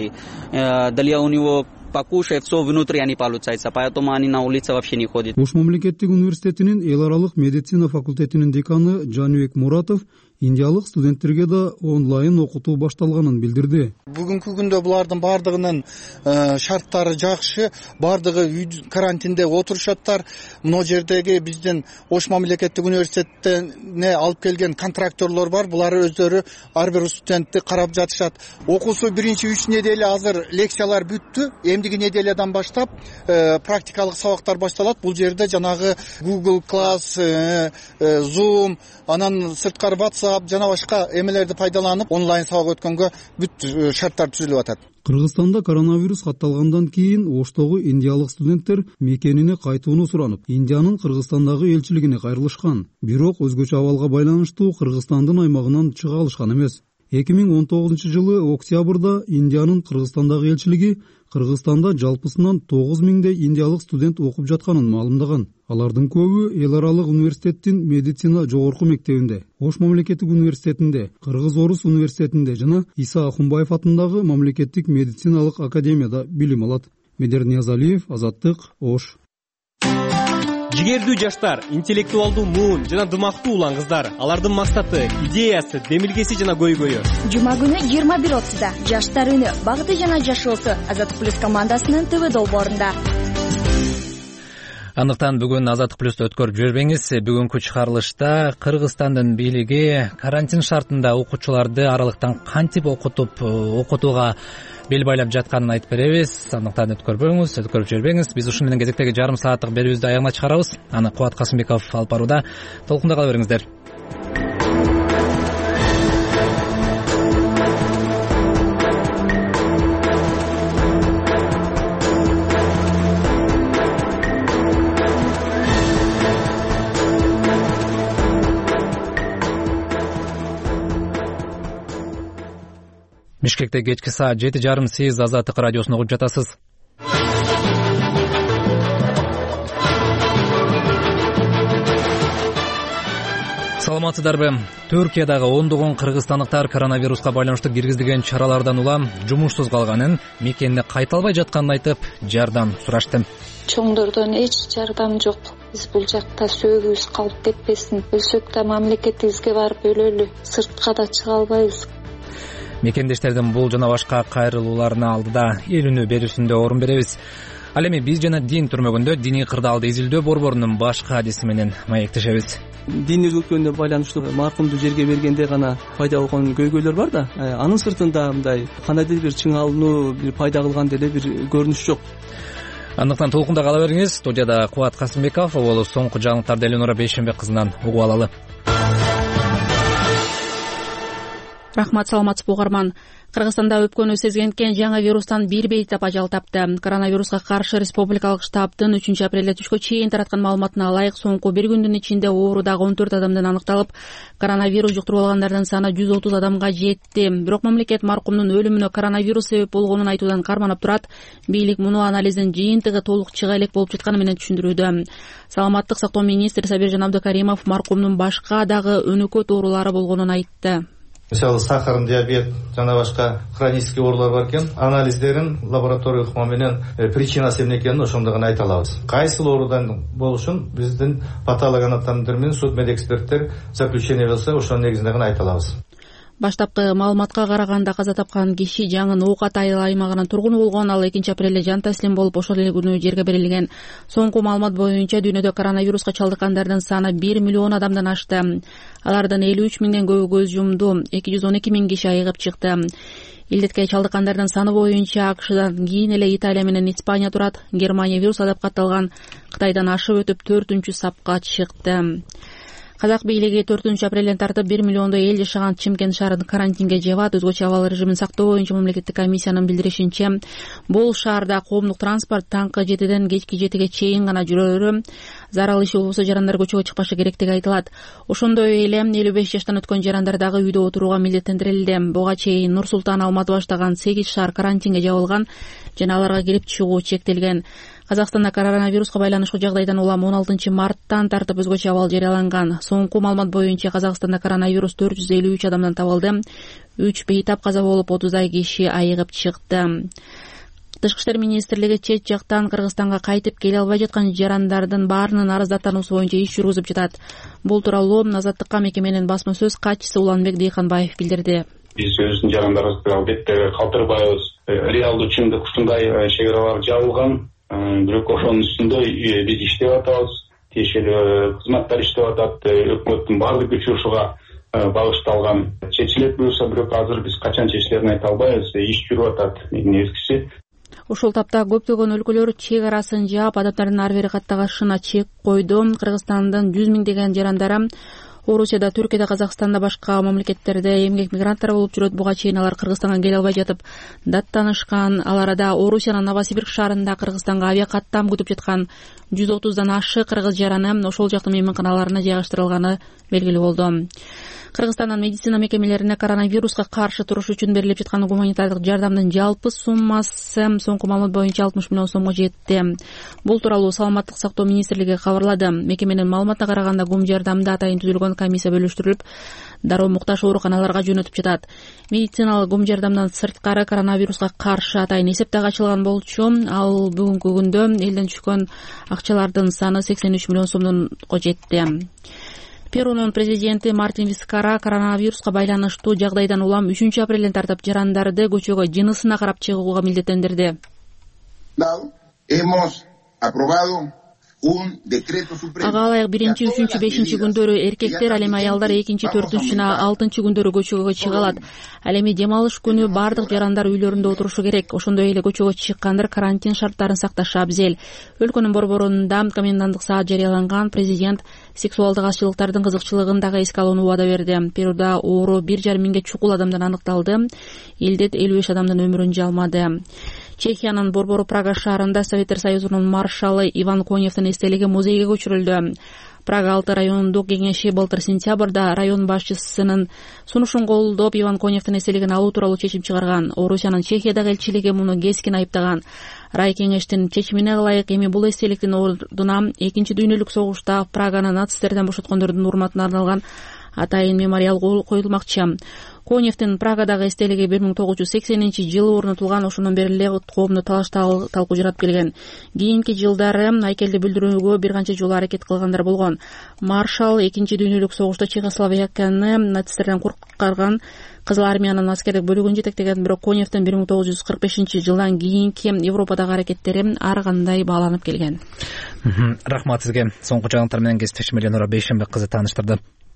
покушать, все внутри они получается, поэтому они на улице вообще не ходят. Ош мамлекеттик университетинин эл аралык медицина факультетинин деканы Жаныбек Муратов индиялык студенттерге да онлайн окутуу башталганын билдирди. Бүгүнкү күндө булардын бардыгынын шарттары жакшы, бардыгы карантинде отурушаттар. Мына жердеги биздин Ош мамлекеттик университетине алып келген контракторлор бар. Булар өздөрү ар бир студентти карап жатышат. Окуусу биринчи 3 неделе азыр лекциялар бүттү. Эмдиги неделядан баштап практикалык сабактар башталат. Бул жерде жанагы Google Class, Zoom, анан сырткары WhatsApp жана башка эмелерди пайдаланып онлайн сабак өткөнгө бүт шарттар түзүлүп атат. Кыргызстанда коронавирус катталгандан кийин Оштогу индиялык студенттер мекенине кайтууну суранып, Индиянын Кыргызстандагы элчилигине кайрылышкан. Бирок өзгөчө абалга байланыштуу Кыргызстандын аймагынан чыга алышкан эмес. 2019 жылы октябрда Индиянын Кыргызстандагы элчилиги Кыргызстанда жалпысынан 9000дей индиялык студент окуп жатканын маалымдаган. Алардын көбү эл аралык университеттин медицина жогорку мектебинде, Ош мамлекеттик университетинде, Кыргыз-Орус университетинде жана Иса Ахунбаев атындагы мамлекеттик медициналык академияда билим алат. Медер Ниязалиев, Азаттык, Ош. Жигердүү жаштар, интеллектуалдуу муун жана дымактуу улан кыздар. Алардын максаты, идеясы, демилгеси жана көйгөйү. Жума күнү 21:30-да Жаштар үнү, багыты жана жашоосу Азат Плюс командасынын ТВ долбоорунда. Андыктан бүгүн Азаттык плюсту өткөрүп жибербеңиз. Бүгүнкү чыгарылышта Кыргызстандын бийлиги карантин шартында окуучуларды аралыктан кантип окутууга бел байлап жатканын айтып беребиз. Андыктан өткөрүп жибербеңиз. Биз ушун менен кезектеги жарым сааттык берүүбүздү аягына чыгарабыз. Аны Кубат Касымбеков алып барууда. Толкунда кала бериңиздер. Бишкекте кечки саат 7:30 сиз Азаттык радиосун угуп жатасыз. Саламатсыздарбы? Түркиядагы ондогон кыргызстандыктар коронавируска байланыштуу киргизилген чаралардан улам жумушсуз калганын, мекенине кайта албай жатканын айтып, жардам сурашты. Чоңдордон эч жардам жок. Биз бул жакта сөөгүбүз калып кетпесин. Өлсөк да мамлекетибизге барып өлөлү. Сыртка да чыга албайбыз. Мекендештердин бул жана башка кайрылууларына алдыда элүүнү берүүсүндө орун беребиз. Ал эми биз жана дин түрмөгүндө диний кырдаалды изилдөө борборунун башкы адиси менен маектешебиз. Дин өзгөрткөнүнө байланыштуу маркумду жерге бергенде гана пайда болгон көйгөйлөр бар да, анын сыртында мындай кандайдыр бир чыңалуу, бир пайда кылган деле бир көрүнүш жок. Андыктан толкунда кала бериңиз. Студияда Кубат Касымбеков, болу соңку жаңылыктарды Элнура Бейшенбек кызынан угуп алалы. Рахмат, саламатсызбы угарман. Кыргызстанда өпкөнү сезгенкен жаңы вирустан бир бейтап ажал тапты. Коронавируска каршы республикалык штабтын 3 апрелде түшкө чейин тараткан маалыматына ылайык соңку бир күндүн ичинде оорудагы 14 адамдан аныкталып, коронавирус жуктуруп алгандардын саны 130 адамга жетти. Бирок мамлекет маркумдун өлүмүнө коронавирус себеп болгонун айтуудан карманып турат. Бийлик муну анализдин жыйынтыгы толук чыга элек болуп жатканы менен түшүндүрүүдө. Саламаттык сактоо министри Сабиржан Абдыкаримов маркумдун башка дагы өнөкөт оорулары болгонун айтты. Мисалы сахар, диабет жана башка хронический оорулар бар экен. Анализдерин лаборатория ыкма менен причинасы эмне экенин ошондо гана айта алабыз. Кайсыл оорудан болушун биздин патологоанатомдор менен судмедэксперттер заключение берсе, ошонун негизинде гана айта алабыз. Баштапкы маалыматка караганда каза тапкан киши жаңы Ноокат айыл аймагынын тургуну болгон. Ал 2 апрелде жан таслим болуп, ошол эле күнү жерге берилген. Соңку маалымат боюнча дүйнөдө коронавируска чалдыккандардын саны 1 миллион адамдан ашты. Алардын 53 миңден көбү көз жумду, 212 миң киши айыгып чыкты. Илдетке чалдыккандардын саны боюнча АКШдан кийин эле Италия менен Испания турат. Германия вирус адап катталган Кытайдан ашып өтүп 4-сапка чыкты. Казак бийлиги 4 апрелден тартып 1 миллиондой эл жашаган Чымкент шаарын карантинге жабат. Өзгөчө абал режимин сактоо боюнча мамлекеттик комиссиянын билдиришинче, бул шаарда коомдук транспорт таңкы 7ден кечки 7ге чейин гана жүрөлү. Зарыл иши болбосо жарандар көчөгө чыкпашы керектиги айтылат. Ошондой эле 55 жаштан өткөн жарандар дагы үйдө отурууга милдеттендирилди. Буга чейин Нур Султан, Алматы баштаган 8 шаар карантинге жабылган жана аларга кирип чыгуу чектелген. Казакстанда коронавируска байланыштуу жагдайдан улам 16 марттан тартып өзгөчө абал жарыяланган. Соңку маалымат боюнча Казакстанда коронавирус 453 адамдан табылды. 3 бейтап каза болуп, 30 киши айыгып чыкты. Тышкы иштер министрлиги чет жактан Кыргызстанга кайтып келе албай жаткан жарандардын баарынын арыздатуусу боюнча иш жүргүзүп жатат. Бул тууралуу Азаттыкка мекеменин басма сөз катчысы Уланбек Дыйканбаев билдирди. Биз өздүн жарандарыбызды албетте калтырбайбыз. Реалдуу чындык ушундай, чекаралар жабылган. Бирок ошонун үстүндө биз иштеп атабыз. Тиешелүү кызматтар иштеп атат. Өкмөттүн баардык күчү ушуга багышталган. Чечилет буюрса, бирок азыр биз качан чечилерин айта албайбыз. Иш жүрүп атат. Негизгиси ошол тапта көптөгөн өлкөлөр чек арасын жаап, адамдардын ар бери каттагышына чек койду. Кыргызстандын 100 миңдеген жарандары Орусияда, Түркияда, Казакстанда, башка мамлекеттерде эмгек мигранттар болуп жүрөт. Буга чейин алар Кыргызстанга келе албай жатып даттанышкан. Ал арада Орусиянын Новосибирск шаарында Кыргызстанга авиакаттам күтүп жаткан 130дан ашык кыргыз жараны ошол жактын мейманканаларына жайгаштырылганы белгилүү болду. Кыргызстандын медицина мекемелерине коронавируска каршы туруш үчүн берилип жаткан гуманитардык жардамдын жалпы суммасы соңку маалымат боюнча 60 миллион сомго жетти. Бул тууралуу Саламаттык сактоо министрлиги кабарлады. Мекеменин маалыматына караганда гум жардамды атайын түзүлгөн комиссия бөлүштүрүлүп, дароо муктаж ооруканаларга жөнөтүп жатат. Медициналык гум жардамдан сырткары коронавируска каршы атайын эсеп дагы ачылган болчу. Ал бүгүнкү күндө элден түшкөн акчалардын саны 83 миллион сомдонго жетти. Перунун президенти Мартин Вискара коронавируска байланыштуу жагдайдан улам 3 апрелден тартып жарандарды көчөгө жынысына карап чыгууга милдеттендирди. Hemos aprobado ага ылайык 1, 3, 5 күндөрү эркектер, ал эми аялдар 2, 4 жана 6 күндөрү көчөгө чыга алат. Ал эми дем алыш күнү бардык жарандар үйлөрүндө отурушу керек. Ошондой эле көчөгө чыккандар карантин шарттарын сакташы абзел. Өлкөнүн борборунда коменданттык саат жарыяланган. Президент сексуалдык азчылыктардын кызыкчылыгын дагы эске алууну вада берди. Перуда оору 1,5 миңге чукул адамдан аныкталды. Илдет 55 адамдын өмүрүн жалмады. Чехиянын борбору Прага шаарында Советтер Союзунун маршалы Иван Коневдин эстелиги музейге көчүрүлдү. Прага 6 райондук кеңеши былтыр сентябрда район башчысынын сунушун колдоп Иван Коневдин эстелигин алуу тууралуу чечим чыгарган. Орусиянын Чехиядагы элчилиги муну кескин айыптаган. Рай кеңештин чечимине ылайык эми бул эстеликтин ордуна 2 дүйнөлүк согушта Праганы нацисттерден бошоткондордун урматына арналган атайын мемориал коюлмакчы. Коневдин Прагадагы эстелиги 1980-жылы орнотулган. Ошондон бери эле коомду талаш-талкуу жаратып келген. Кийинки жылдары айкелди бүлдүрүүгө бир канча жолу аракет кылгандар болгон. Маршал 2 дүйнөлүк согушта Чехословакияны нацисттерден куркарган Кызыл армиянын аскердик бөлүгүн жетектеген. Бирок Коневдин 1945-жылдан кийинки Европадагы аракеттери ар кандай бааланып келген. Рахмат сизге. Соңку жаңылыктар менен кесиптешим Эленора Бейшенбек кызы тааныштырды.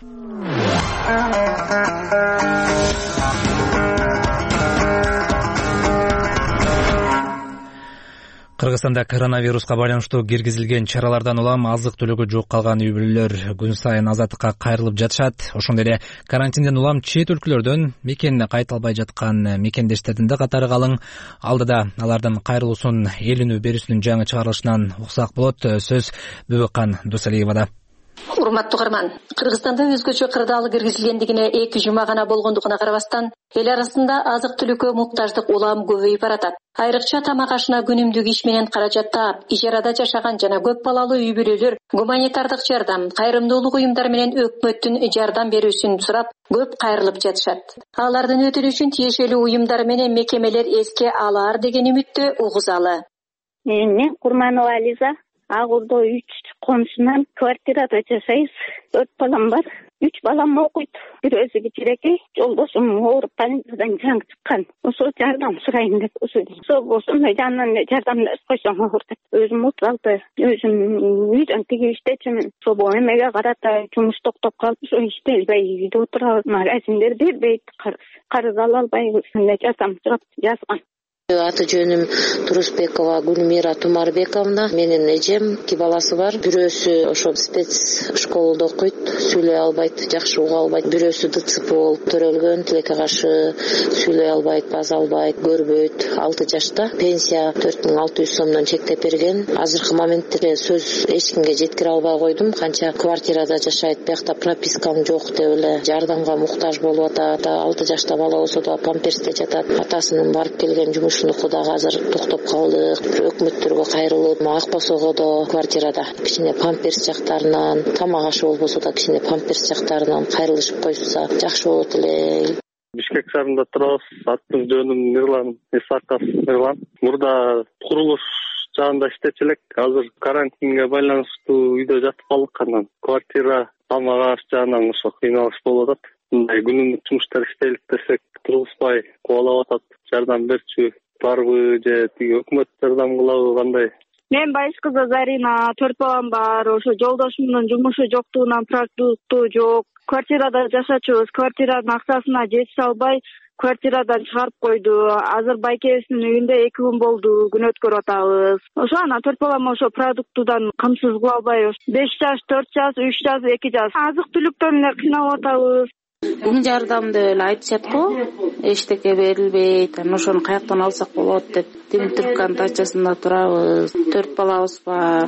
Кыргызстанда коронавируска байланыштуу киргизилген чаралардан улам азык-түлүгү жок калган үй бүлөлөр күн сайын азаттыкка кайрылып жатышат. Ошондой эле карантинден улам чет өлкөлөрдөн мекенине кайта албай жаткан мекендештердин да катары калың. Алдыда алардын кайрылуусун элүүнү берүүсүнүн жаңы чыгарылышынан уксак болот. Сөз Бүбөкан Досалиевада. Урматтуу угарман, Кыргызстанда өзгөчө кырдаал киргизилгендигине 2 жума гана болгондугуна карабастан, эл арасында азык-түлүккө муктаждык улам көбөйүп баратат. Айрыкча тамак ашына күнүмдүк иш менен каражат таап, ижарада жашаган жана көп балалуу үй бүлөлөр гуманитардык жардам, кайрымдуулук уюмдар менен өкмөттүн жардам берүүсүн сурап, көп кайрылып жатышат. Алардын өтүнүшүн тиешелүү уюмдар менен мекемелер эске алар деген үмүттө угузалы. Мен Курманова Ализа, Ак Ордо 3 комшунан квартирада жашайбыз. 4 балам бар. 3 балам окуйт. Бирөөсү кичиреке, жолдошум ооруп больницадан жаңы чыккан. Ошо жардам сурайын деп ошондой жанынан жардамдашып койсоң оор деп. Өзүм уталды. Өзүм үйдөн тиги иштечүмүн. Ошо эмеге карата жумуш токтоп калып, ошо иштелбей үйдө отурабыз. Магазиндер бербейт, карыз ала албайбыз. Жардам сурап жазган. Аты жөнүм Турусбекова Гүлмира Тумарбековна. Менин эжем 2 баласы бар. Бирөөсү ошо спец школада окуйт, сүйлөй албайт, жакшы уга албайт. Бирөөсү ДЦП болуп төрөлгөн, тилекке каршы сүйлөй албайт, база албайт, көрбөйт. 6 жашта. Пенсия 4600 сомдон чектеп берген. Азыркы моментте сөз эч кимге жеткире албай койдум. Канча квартирада жашайт, биякта пропискам жок деп эле жардамга муктаж болуп атат. 6 жашта бала болсо да памперсте жатат. Атасынын барып келген дагы азыр токтоп калдык. Өкмөттөргө кайрылып, ак болсого да квартирада кичине памперс жактарынан, тамак ашы болбосо да кичине памперс жактарынан кайрылышып койса жакшы болот эле. Бишкек шаарында турабыз. Аттын жөнүм Мирлан Исаков Мирлан. Мурда курулуш жагында иштечү элек. Азыр карантинге байланыштуу үйдө жатып калдык. Анан квартира, тамак аш жагынан ошо кыйналыш болуп атат. Мындай күнүмдүк жумуштар иштейлик десек, тургузбай кубалап атат. Жардам берчү барбы же тиги өкмөт жардам кылабы кандай? Мен Байыш кызы Зарина, 4 балам бар. Ошо жолдошумдун жумушу жоктугунан продукту жок. Квартирада жашачубуз. Квартиранын акчасына жетише албай, квартирадан чыгарып койду. Азыр байкебиздин үйүндө 2 күн болду, күн өткөрүп атабыз. Ошо анан 4 балам ошо продуктудан камсыз кыла албай, 5 жаш, 4 жаш, 3 жаш, 2 жаш. Азык-түлүктөн эле кыйналып атабыз. Ун жардам деп эле айтышат го, эчтеке берилбейт, ошону каяктан алсак болот деп Димитровканын дачасында турабыз. 4 балабыз бар.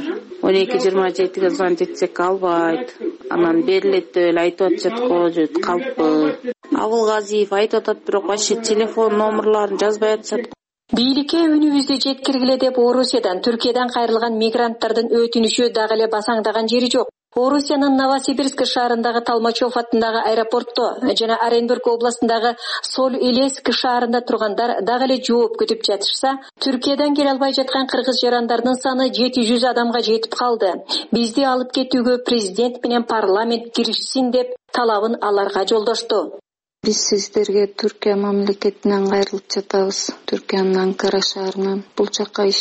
12-27 звон жетсек албайт. Анан берилет деп эле айтып атышат го, калппы. Абылгазиев айтып атат, бирок вообще телефон номерларын жазбай атышат. Бийликке үнүбүздү жеткиргиле деп Орусиядан, Түркиядан кайрылган мигранттардын өтүнүшү дагы эле басаңдаган жери жок. Орусиянын Новосибирск шаарындагы Толмачев аттындагы аэропортто жана Оренбург областындагы Соль-Илецк шаарында тургандар дагы эле жооп күтүп жатышса, Түркиядан келе албай жаткан кыргыз жарандардын саны 700 адамга жетип калды. Бизди алып кетүүгө президент менен парламент киришсин деп талабын аларга жолдошту. Биз сиздерге Түркия мамлекетинен кайрылып жатабыз. Түркиянын Анкара шаарынан бул жакка иштеп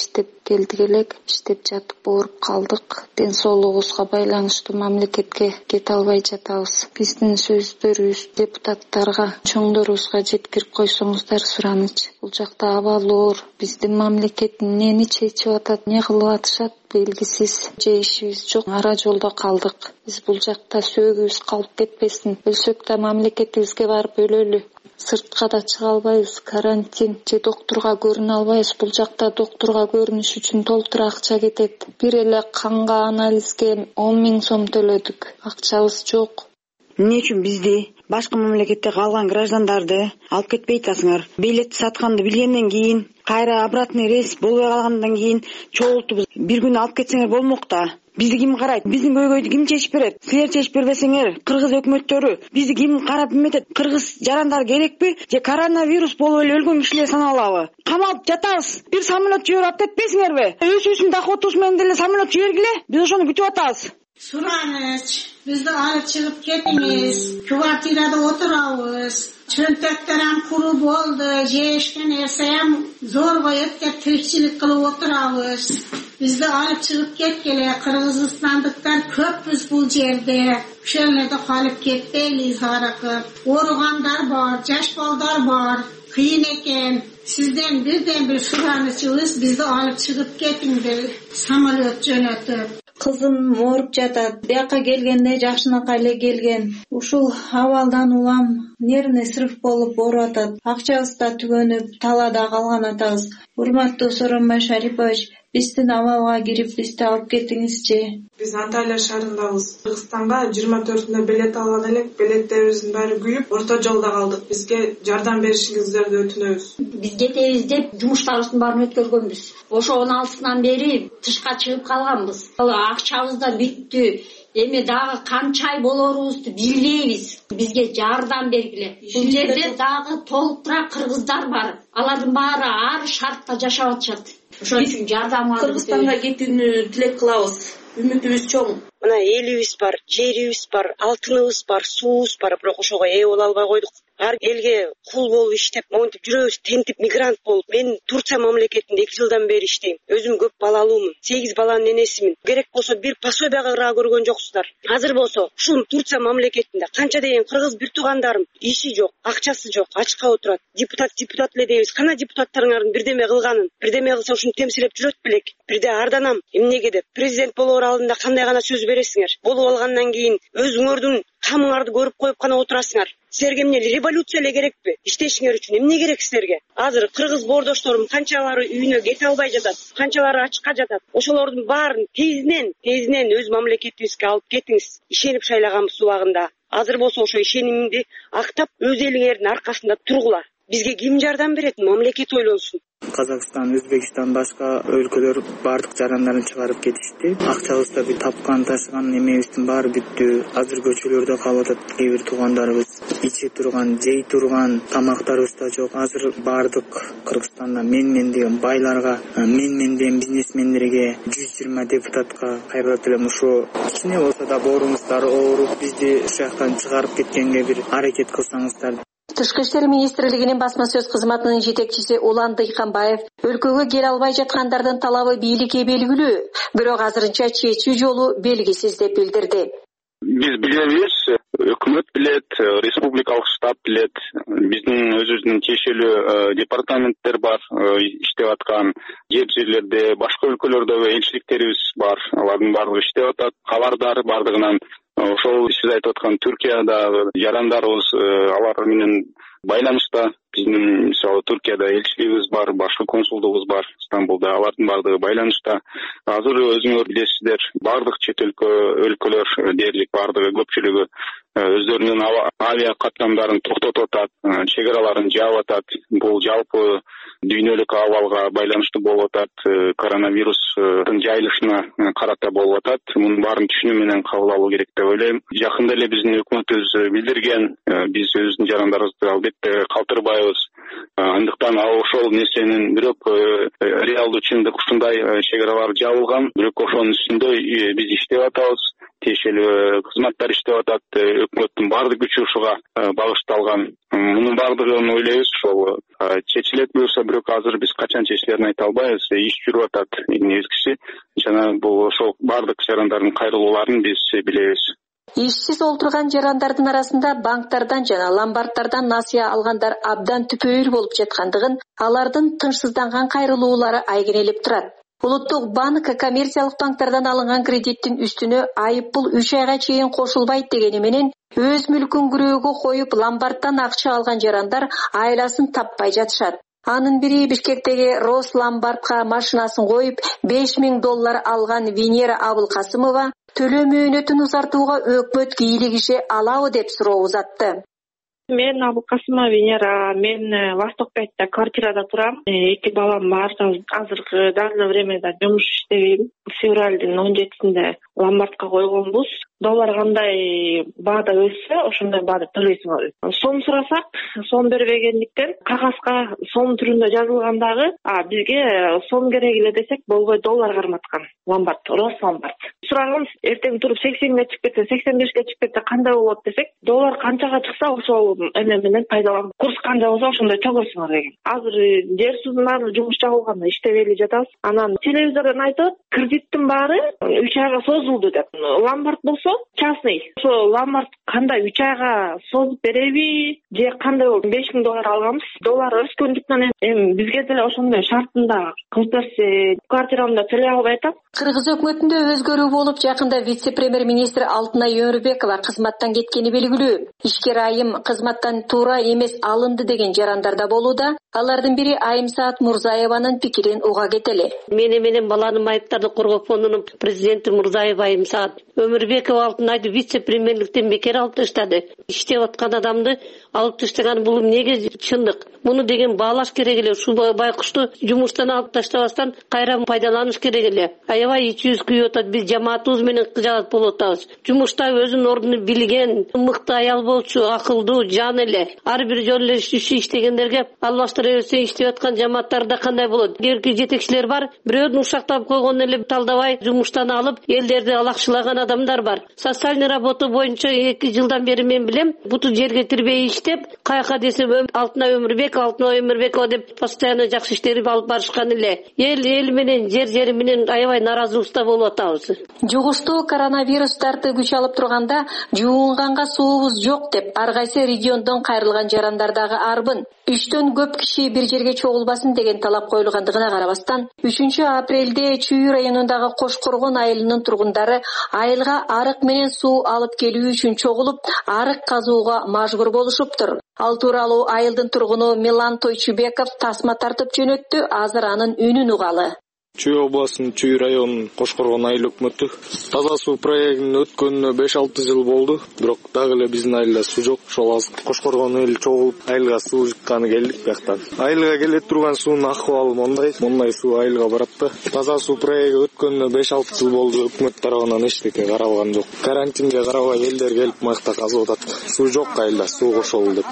келдик элек, иштеп жатып ооруп калдык. Ден соолугубузга байланыштуу мамлекетке кете албай жатабыз. Биздин сөздөрүбүз депутаттарга, чоңдорубузга жеткирип койсоңуздар сураныч. Бул жакта абал оор. Биздин мамлекет эмнени чечип атат, эмне кылып атышат белгисиз. Же ишибиз жок, ара жолдо калдык. Биз бул жакта сөөгүбүз калып кетпесин. Өлсөк да мамлекетибизге барып өлөлү. Сыртка да чыга албайбыз, карантин. Же доктурга көрүнө албайбыз. Бул жакта доктурга көрүнүш үчүн толтура акча кетет. Бир эле канга анализге 10 000 сом төлөдүк. Акчабыз жок. Эмне үчүн бизди, башка мамлекетте калган граждандарды алып кетпей атасыңар? Билет сатканды билгенден кийин, кайра обратный рейс болбой калгандан кийин чогултуп бир күн алып кетсеңер болмок да. Бизди ким карайт? Биздин көйгөйдү ким чечип берет? Силер чечип бербесеңер, кыргыз өкмөттөрү бизди ким карап эметет? Кыргыз жарандар керекпи? Же коронавирус болуп эле өлгөн кишилер саналабы? Камалып жатабыз. Бир самолет жиберип алып кетпейсиңерби? Өзүбүздүн доходубуз менен деле самолет жибергиле. Биз ошону күтүп атабыз. Сураныч, бизди алып чыгып кетиңиз. Квартирада отурабыз. Чөнтөктөр куру болду, жешке нерсе зорбойт деп тиричилик кылып отурабыз. Бизди алып чыгып кеткиле. Кыргызстандыктар көппүз бул жерде. Ошолерде калып кетпейли зарыкып. Ооругандар бар, жаш балдар бар. Кыйын экен. Сизден бирден бир суранычыбыз, бизди алып чыгып кетиңдер. Самолет жөнөтүп. Кызым ооруп жатат. Бияка келгенде жакшынакай эле келген. Ушул абалдан улам нервный срыв болуп ооруп атат. Акчабыз да түгөнүп, талаада калган атабыз. Урматтуу Сооронбай Шарипович, биздин абалга кирип бизди алып кетиңизчи. Биз Анталия шаарындабыз. Кыргызстанга 24-нө билет алган элек, билеттерибиздин баары күйүп, орто жолдо калдык. Бизге жардам беришиңиздерди өтүнөбүз. Биз кетебиз деп жумуштарыбыздын баарын өткөргөнбүз. Ошонун алтысынан бери тышка чыгып калганбыз. Акчабыз да бүттү. Эми дагы канча ай болорубузду билбейбиз. Бизге жардам бергиле. Бул жерде дагы толуктура кыргыздар бар. Алардын баары ар шартта жашап атышат. Ошон үчүн жардам алып Кыргызстанга кетүүнү тилек кылабыз. Үмүтүбүз чоң. Мына элибиз бар, жерибиз бар, алтыныбыз бар, суубуз бар, бирок ошого ээ боло албай койдук. Ар элге кул болуп иштеп, монтип жүрөбүз, тентип мигрант болуп. Мен Турция мамлекетинде 2 жылдан бери иштейм. Өзүм көп балалуумун. 8 баланын энесимин. Керек болсо бир пособияга кыра көргөн жоксуздар. Азыр болсо ушул Турция мамлекетинде канча деген кыргыз бир туугандарым иши жок, акчасы жок, ачка отурат. Депутат эле дейбиз. Кана депутаттарыңардын бирдеме кылганын, бирдеме кылса ушуну темсилеп жүрөт белек. Бирде арданам. Эмнеге деп президент болоор алдында кандай гана сөз бересиңер? Болуп алгандан кийин өзүңөрдүн камыңарды көрүп коюп гана отурасыңар. Силерге эмне революция эле керекпи? Иштешиңер үчүн эмне керек силерге? Азыр кыргыз боордошторум канчалары үйүнө кете албай жатат, канчалары ачка жатат. Ошолордун баарын тезинен өз мамлекетибизге алып кетиңиз. Ишенип шайлаганбыз убагында. Азыр болсо ошо ишенимди актап, өз элиңердин аркасында тургула. Бизге ким жардам берет? Мамлекет ойлонсун. Казакстан, Өзбекстан, башка өлкөлөр бардык жарандарын чыгарып кетишти. Акчабызды бир тапкан, ташыган эмебиздин баары бүттү. Азыр көчөлөрдө калып атат кээ бир туугандарыбыз. Иче турган, жей турган тамактарыбыз да жок. Азыр бардык Кыргызстанда мен деген байларга, мен деген бизнесмендерге, 120 депутатка кайрылып элем ошо кичине болсо да боорубуздар ооруп, бизди ушул жактан чыгарып кеткенге бир аракет кылсаңыздар. Тышкы иштер министрлигинин басма сөз кызматынын жетекчиси Улан Дыйканбаев өлкөгө келе албай жаткандардын талабы бийликке белгилүү, бирок азырынча чечүү жолу белгисиз деп билдирди. Биз билебиз, өкмөт билет, республикалык штаб билет, биздин өзүбүздүн тиешелүү департаменттер бар, иштеп аткан жерлерде, башка өлкөлөрдө элчиликтерибиз бар, алардын баардыгы иштеп атат, кабардар бардыгынан. Ошол сиз айтып аткан Түркияда жарандарыбыз алар менен байланышта. Биздин мисалы Түркияда элчилигибиз бар, башкы консулдугубуз бар, Стамбулда, алардын баардыгы байланышта. Азыр өзүңөр билесиздер, баардык чет өлкөлөр дээрлик баардыгы көпчүлүгү өздөрүнүн авиа каттамдарын токтотуп атат, чек араларын жаап атат. Бул жалпы дүйнөлүк абалга байланыштуу болуп атат, коронавирустун жайылышына карата болуп атат. Мунун баарын түшүнүү менен кабыл алуу керек деп ойлойм. Жакында эле биздин өкмөтүбүз билдирген, биз өзүбүздүн жарандарыбызды албетте калтырбайбыз. Андыктан ошол нерсенин бирок реалдуу чындык ушундай чек аралар жабылган, бирок ошонун үстүндө биз иштеп атабыз. тиешелүү кызматтар иштеп атат. Өкмөттүн баардык күчү ушуга багышталган. Мунун баардыгын ойлойбуз ошол чечилет буюрса, бирок азыр биз качан чечилерин айта албайбыз. Иш жүрүп атат негизгиси. Жана бул ошол баардык жарандардын кайрылууларын биз билебиз. Ишсиз олтурган жарандардын арасында банктардан жана ломбардтардан насыя алгандар абдан түпөйүл болуп жаткандыгын, алардын тынчсызданган кайрылуулары айгинелеп турат. Улуттук банк коммерциялык банктардан алынган кредиттин үстүнө айыппул 3 айга чейин кошулбайт дегени менен өз мүлкүн күрөөгө коюп ломбардтан акча алган жарандар айласын таппай жатышат. Анын бири Бишкектеги Рос ломбардга машинасын коюп $5000 алган Венера Абылкасымова төлөө мөөнөтүн узартууга өкмөт кийлигише алабы деп суроо узатты. Мен Абылкасымова Венера, мен Восток 5-те квартирада турам. 2 балам бар. Азыркы дагы времяда жумуш иштебейм. Февралдын 17-синде ломбардка койгонбуз. Доллар кандай баада өссө, ошондой баада төлөйсүң. Сом сурасак, сом бербегендиктен кагазга сом түрүндө жазылгандагы, бизге сом керек эле десек болбой доллар карматкан. Ломбард, Рос ломбард. Сурагым, эртең туруп 80ге чыгып кетсе, 85ге чыгып кетсе кандай болот десек, доллар канчага чыкса ошол эне менен пайдаланып, курс кандай болсо ошондой чогойсуңар деген. Азыр жер суздун баары жумуш жабылган, иштебей жатабыз. Анан телевизордон айтат, кредиттин баары 3 айга созулду деп. Ломбард болсо частный. Ошо ломбард кандай 3 айга созуп береби, же кандай болду? $5000 алганбыз. Доллар өскөндүктөн эми бизге деле ошондой шартында кылып берсе, квартирамда төлөй албай атам. Кыргыз өкмөтүндө өзгөрүү болуп, жакында вице-премьер-министр Алтынай Өмүрбекова кызматтан кеткени белгилүү. Ишкер айым кызматтан туура эмес алынды деген жарандар да болууда. Алардын бири Айымсаат Мурзаеванын пикирин уга кетели. Менен баланын айыптарды коргоо фондунун президенти Мурзаева Айымсаат Өмүрбекова Алтынайды вице-премьерликтен бекер алып таштады. Иштеп аткан адамды алып таштаган бул эмнеге чындык? Муну деген баалаш керек эле. Ушул байкушту жумуштан алып таштабастан кайра пайдаланыш керек эле. Аябай ичибиз күйүп атат. Биз жамаатыбыз менен кыжаат болуп атабыз. Жумушта өзүнүн ордун билген, мыкты аял болчу, акылдуу, жан эле. Ар бир жолу эле иштегендерге албаштыра берсе иштеп аткан жамааттарда кандай болот? Кээинки жетекчилер бар, бирөөдүн ушактап койгон эле талдабай жумуштан алып, элдерди алакчылаган адамдар бар. Социальный работа боюнча 2 жылдан бери мен билем, буту жерге кирбей иштеп, каяка десем Алтынай Өмүрбекова деп постоянно жакшы иштеп алып барышкан эле. Эл менен жер менен аябай наразылыкта болуп атабыз. Жугуштуу коронавирус тарты күч алып турганда жуунганга суубуз жок деп ар кайсы региондон кайрылган жарандардагы арбын 3төн көп киши бир жерге чогулбасын деген талап коюлгандыгына карабастан 3-апрелде Чүй районундагы Кошкоргон айылынын тургундары айылга арык менен суу алып келүү үчүн чогулуп, арык казууга мажбур болушуптур. Ал тууралуу айылдын тургуну Милан Тойчубеков тасма тартып жөнөттү. Азыр анын үнүн угалы. Чүй областынын Чүй районунун Кошкоргон айыл өкмөтү таза суу проектинин өткөнүнө 5-6 жыл болду, бирок дагы эле биздин айылда суу жок. Ошол азыр Кошкоргон эл чогулуп айылга суу жыкканы келдик бияктан. Айылга келе турган суунун акыбалы мондай суу айылга барат да. Таза суу проекти өткөнүнө 5-6 жыл болду, өкмөт тарабынан эчтеке каралган жок. Карантинге карабай элдер келип мыкта казып атат. Суу жок айылда, суу кошолду деп.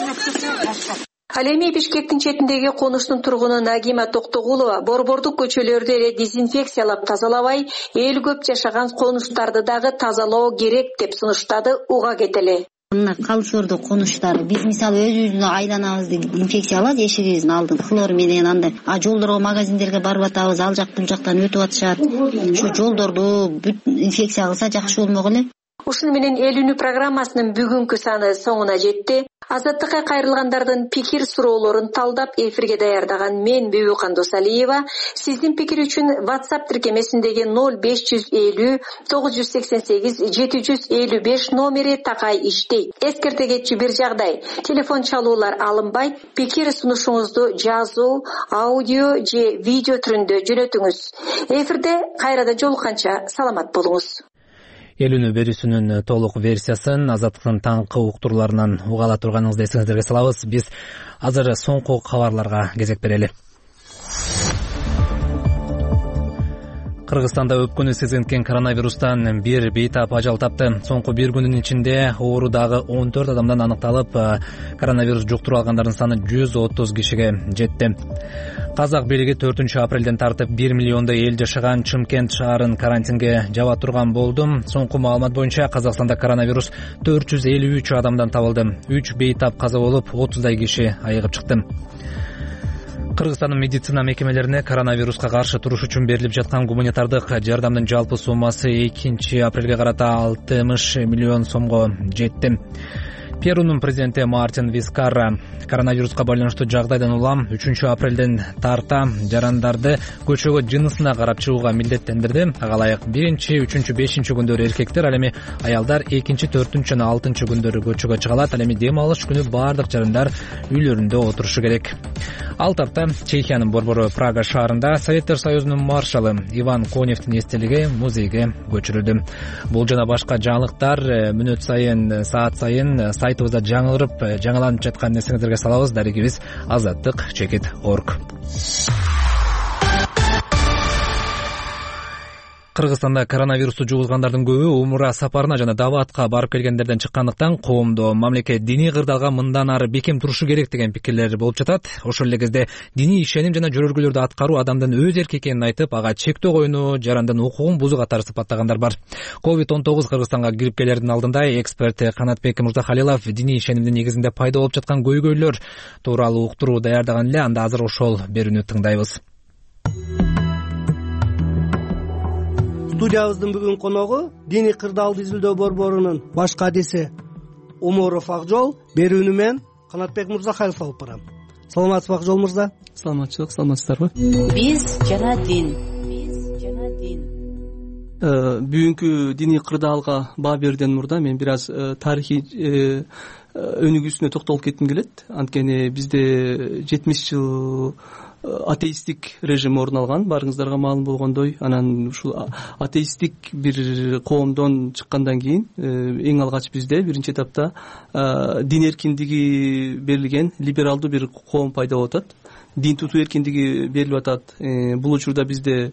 Ал эми Бишкектин четиндеги конуштун тургуну Нагима Токтогулова борбордук көчөлөрдү эле дезинфекциялап тазалабай, эл көп жашаган конуштарды дагы тазалоо керек деп сунуштады. Уга кетели. Мына калчордо конуштар биз мисалы өзүбүздүн айланабызды инфекциялап эшигибиздин алдын хлор менен андай жолдорго магазиндерге барып атабыз, ал жак бул жактан өтүп атышат. Ушу жолдорду бүт инфекция кылса жакшы болмок эле. Ушуну менен эл үнү программасынын бүгүнкү саны соңуна жетти. Азаттыкка кайрылгандардын пикир суроолорун талдап эфирге даярдаган мен Бүбү Кандосалиева. Сиздин пикир үчүн WhatsApp тиркемесиндеги 0550 988 755 номери такай иштейт. Эскерте кетчү бир жагдай. Телефон чалуулар алынбайт. Пикир сунушуңузду жазуу, аудио же видео түрүндө жөнөтүңүз. Эфирде кайрадан жолукканча саламат болуңуз. Эл үнү берүүсүнүн толук версиясын Азаттыктын таңкы уктурууларынан уга ала турганыңызды эсиңиздерге салабыз. Биз азыр соңку кабарларга кезек берели. Кыргызстанда өпкөнү сезинткен коронавирустан бир бейтап ажал тапты. Соңку бир күнүн ичинде оорудагы 14 адамдан аныкталып, коронавирус жуктуруп алгандардын саны 130 кишиге жетти. Казак бийлиги 4-апрелден тартып 1 миллиондой эл жашаган Чымкент шаарын карантинге жаба турган болду. Соңку маалымат боюнча Казакстанда коронавирус 453 адамдан табылды. 3 бейтап каза болуп, 30дай киши айыгып чыкты. Кыргызстандын медицина мекемелерине коронавируска каршы туруш үчүн берилип жаткан гуманитардык жардамдын жалпы суммасы 2-апрелге карата 60 миллион сомго жетти. Перунун президенти Мартин Вискарра коронавируска байланыштуу жагдайдан улам 3-апрелден тарта жарандарды көчөгө жынысына карап чыгууга милдеттендирди. Ага ылайык 1-, 3-, 5 күндөрү эркектер, ал эми аялдар 2-, 4 жана 6 күндөрү көчөгө чыгалат. Ал эми дем алыш күнү бардык жарандар үйлөрүндө отурушу керек. Ал тапта Чехиянын борбору Прага шаарында Советтер Союзунун маршалы Иван Коневдин эстелиги музейге көчүрүлдү. Бул жана башка жаңылыктар мүнөт сайын, саат сайын сайтыбызда жаңыланып жаткан эсиңиздерге салабыз. Дарегибиз azаттык.org. Кыргызстанда коронавирусту жугузгандардын көбү умра сапарына жана даватка барып келгендерден чыккандыктан коомдо мамлекет диний кырдаалга мындан ары бекем турушу керек деген пикирлер болуп жатат. Ошол эле кезде диний ишеним жана жөрөлгөлөрдү аткаруу адамдын өз эрки экенин айтып, ага чектөө коюну, жарандын укугун бузуу катары сыпаттагандар бар. COVID-19 Кыргызстанга кирип келердин алдында эксперт Канатбек Мырзахалилов диний ишенимдин негизинде пайда болуп жаткан көйгөйлөр тууралуу уктуруу даярдаган эле. Анда азыр ошол берүүнү тыңдайбыз. Студиябыздын бүгүн коногу диний кырдаалды изилдөө борборунун баш кадиси Оморов Акжол. Берүүнү мен Канатбек Мырзахалилов алып барам. Саламатсызбы Акжол мырза? Саламатчылык, саламатсыздарбы? Биз жана дин. Бүгүнкү диний кырдаалга баа берүүдөн мурда мен бир аз тарыхый өнүгүүсүнө токтолуп кетким келет. Анткени бизде 70 жыл атеисттик режим орун алган, баарыңыздарга маалым болгондой. Анан ушул атеисттик бир коомдон чыккандан кийин эң алгач бизде биринчи этапта дин эркиндиги берилген либералдуу бир коом пайда болуп атат. Дин тутуу эркиндиги берилип атат. Бул учурда бизде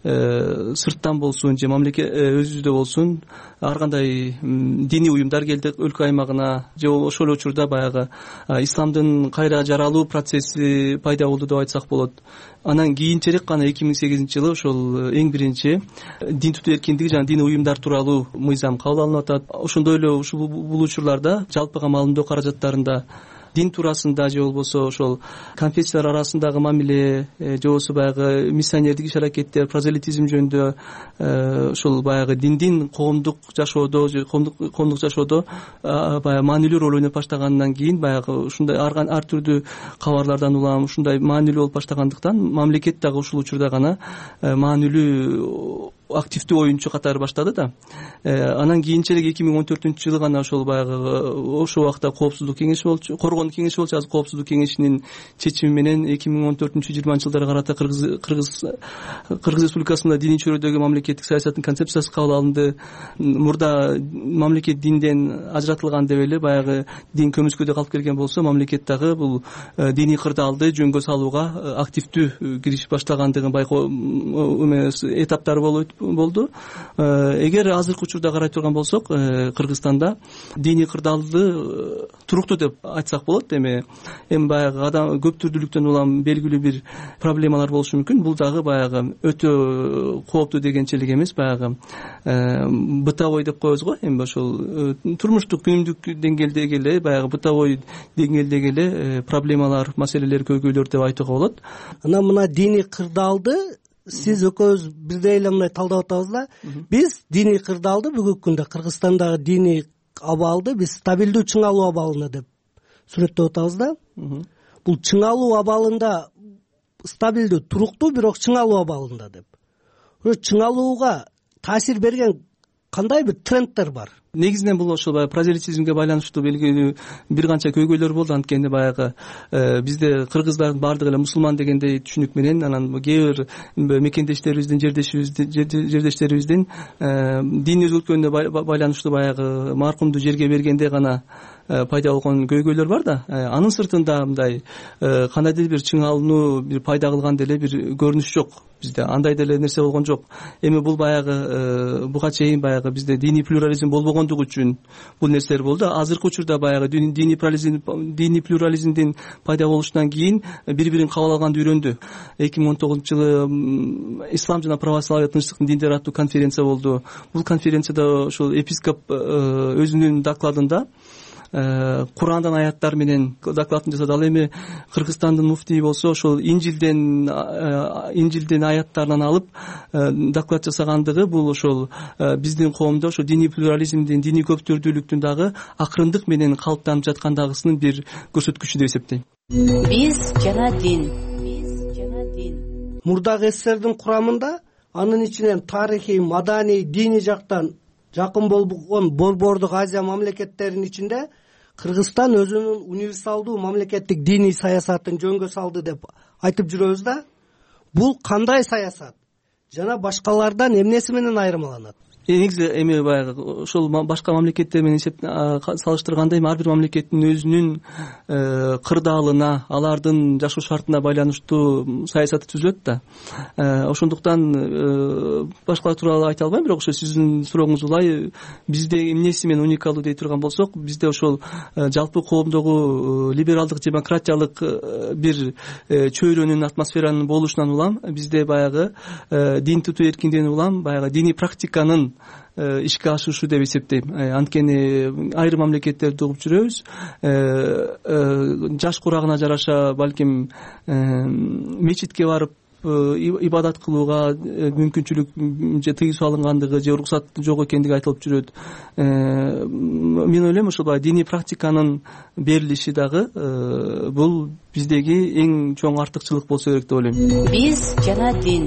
сырттан болсун же мамлекет өзүбүздө болсун ар кандай диний уюмдар келди өлкө аймагына, же ошол учурда баягы исламдын кайра жаралуу процесси пайда болду деп айтсак болот. Анан кийинчерээк гана 2008-жылы ошол эң биринчи дин тутуу эркиндиги жана диний уюмдар тууралуу мыйзам кабыл алынып атат. Ошондой эле ушул бул учурларда жалпыга маалымдоо каражаттарында дин туурасында же болбосо ошол конфессиялар арасындагы мамиле же болбосо баягы миссионердик иш аракеттер, прозелитизм жөнүндө ошол баягы диндин коомдук жашоодо же коомдук жашоодо баягы маанилүү роль ойноп баштагандан кийин баягы ушундай ар түрдүү кабарлардан улам ушундай маанилүү болуп баштагандыктан мамлекет дагы ушул учурда гана маанилүү активдүү оюнчу катары баштады да. Анан кийинчерээк 2014-жылы гана ошол баягы ошол убакта коопсуздук кеңеши болчу, коргоон кеңеши болчу, азыр коопсуздук кеңешинин чечими менен 2014-2020-жылдарга карата Кыргыз Республикасында диний чөйрөдөгү мамлекеттик саясаттын концепциясы кабыл алынды. Мурда мамлекет динден ажыратылган деп эле баягы дин көмүскөдө калып келген болсо, мамлекет дагы бул диний кырдаалды жөнгө салууга активдүү киришип баштагандыгын байкоо этаптары болду. Эгер азыркы учурда карай турган болсок, Кыргызстанда диний кырдаалды туруктуу деп айтсак болот. Эми баягы адам көп түрдүүлүктөн улам белгилүү бир проблемалар болушу мүмкүн. Бул дагы баягы өтө кооптуу дегенчелик эмес, баягы бытовой деп коебуз го. Эми ошол турмуштук күнүмдүк деңгээлдеги эле баягы бытовой деңгээлдеги эле проблемалар, маселелер, көйгөйлөр деп айтууга болот. Анан мына диний кырдаалды сиз экөөбүз бирдей эле мындай талдап атабыз да. Биз диний кырдаалды бүгүнкү күндө Кыргызстандагы диний абалды биз стабилдүү чыңалуу абалына деп сүрөттөп атабыз да. Бул чыңалуу абалында стабилдүү, туруктуу, бирок чыңалуу абалында деп. Ошо чыңалууга таасир берген кандай бир трендтер бар? негизинен бул ошол баягы прозелитизмге байланыштуу белгилүү бир канча көйгөйлөр болду. Анткени баягы бизде кыргыздардын баардыгы эле мусулман дегендей түшүнүк менен, анан кээ бир мекендештерибиздин жердештерибиздин дин өзгөрткөнүнө байланыштуу баягы маркумду жерге бергенде гана пайда болгон көйгөйлөр бар да. Анын сыртында мындай кандайдыр бир чыңалууну бир пайда кылган деле бир көрүнүш жок бизде. Андай деле нерсе болгон жок. Эми бул баягы буга чейин баягы бизде диний плюрализм болбогондугу үчүн бул нерселер болду. Азыркы учурда баягы диний плюрализмдин пайда болушунан кийин бири-бирин кабыл алганды үйрөндү. 2019-жылы ислам жана православие тынчтыктын диндери аттуу конференция болду. Бул конференцияда ошол епископ өзүнүн докладында Курандан аяттар менен докладын жасады. Ал эми Кыргызстандын муфтийи болсо ошол Инжилден аяттарынан алып доклад жасагандыгы бул ошол биздин коомдо ошо диний плюрализмдин, диний көптүрдүүлүктүн дагы акырындык менен калыптанып жаткандагысынын бир көрсөткүчү деп эсептейм. Биз жана дин. Мурдагы СССРдин курамында анын ичинен тарыхый, маданий, диний жактан жакын болгон борбордук Азия мамлекеттеринин ичинде Кыргызстан өзүнүн универсалдуу мамлекеттик диний саясатын жөнгө салды деп айтып жүрөбүз да. Бул кандай саясат жана башкалардан эмнеси менен айырмаланат? Негизи эми баягы ошол башка мамлекеттер менен салыштырганда эми ар бир мамлекеттин өзүнүн кырдаалына, алардын жашоо шартына байланыштуу саясаты түзүлөт да. Ошондуктан башкалар тууралуу айта албайм, бирок ошо сиздин сурооңуз улай бизде эмнеси менен уникалдуу дей турган болсок, бизде ошол жалпы коомдогу либералдык демократиялык бир чөйрөнүн, атмосферанын болушунан улам бизде баягы дин тутуу эркиндигинен улам баягы диний практиканын ишке ашырушу деп эсептейм. Анткени айрым мамлекеттерди угуп жүрөбүз. Жаш курагына жараша балким мечитке барып ибадат кылууга мүмкүнчүлүк же тыюу салынгандыгы же уруксат жок экендиги айтылып жүрөт. Мен ойлойм ошол баягы диний практиканын берилиши дагы бул биздеги эң чоң артыкчылык болсо керек деп ойлойм. Биз жана дин.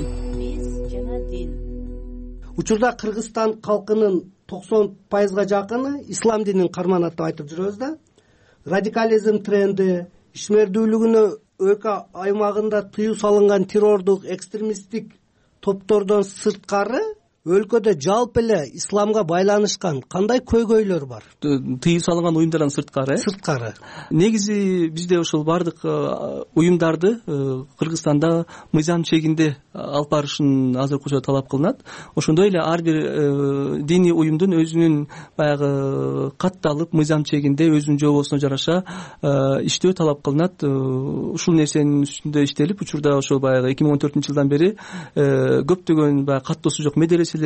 Учурда Кыргызстан калкынын 90%га жакыны ислам динин карманат деп айтып жүрөбүз да. Радикализм тренди, ишмердүүлүгүнө өлкө аймагында тыюу салынган террордук, экстремисттик топтордон сырткары өлкөдө жалпы эле исламга байланышкан кандай көйгөйлөр бар? Тыюу салынган уюмдардан сырткары? Сырткары. Негизи бизде ошол баардык уюмдарды Кыргызстанда мыйзам чегинде алып барышын азыркы учурда талап кылынат. Ошондой эле ар бир диний уюмдун өзүнүн баягы катталып мыйзам чегинде өзүнүн жобосуна жараша иштөө талап кылынат. Ушул нерсенин үстүндө иштелип, учурда ошол баягы 2014-жылдан бери көптөгөн баягы каттоосу жок медресе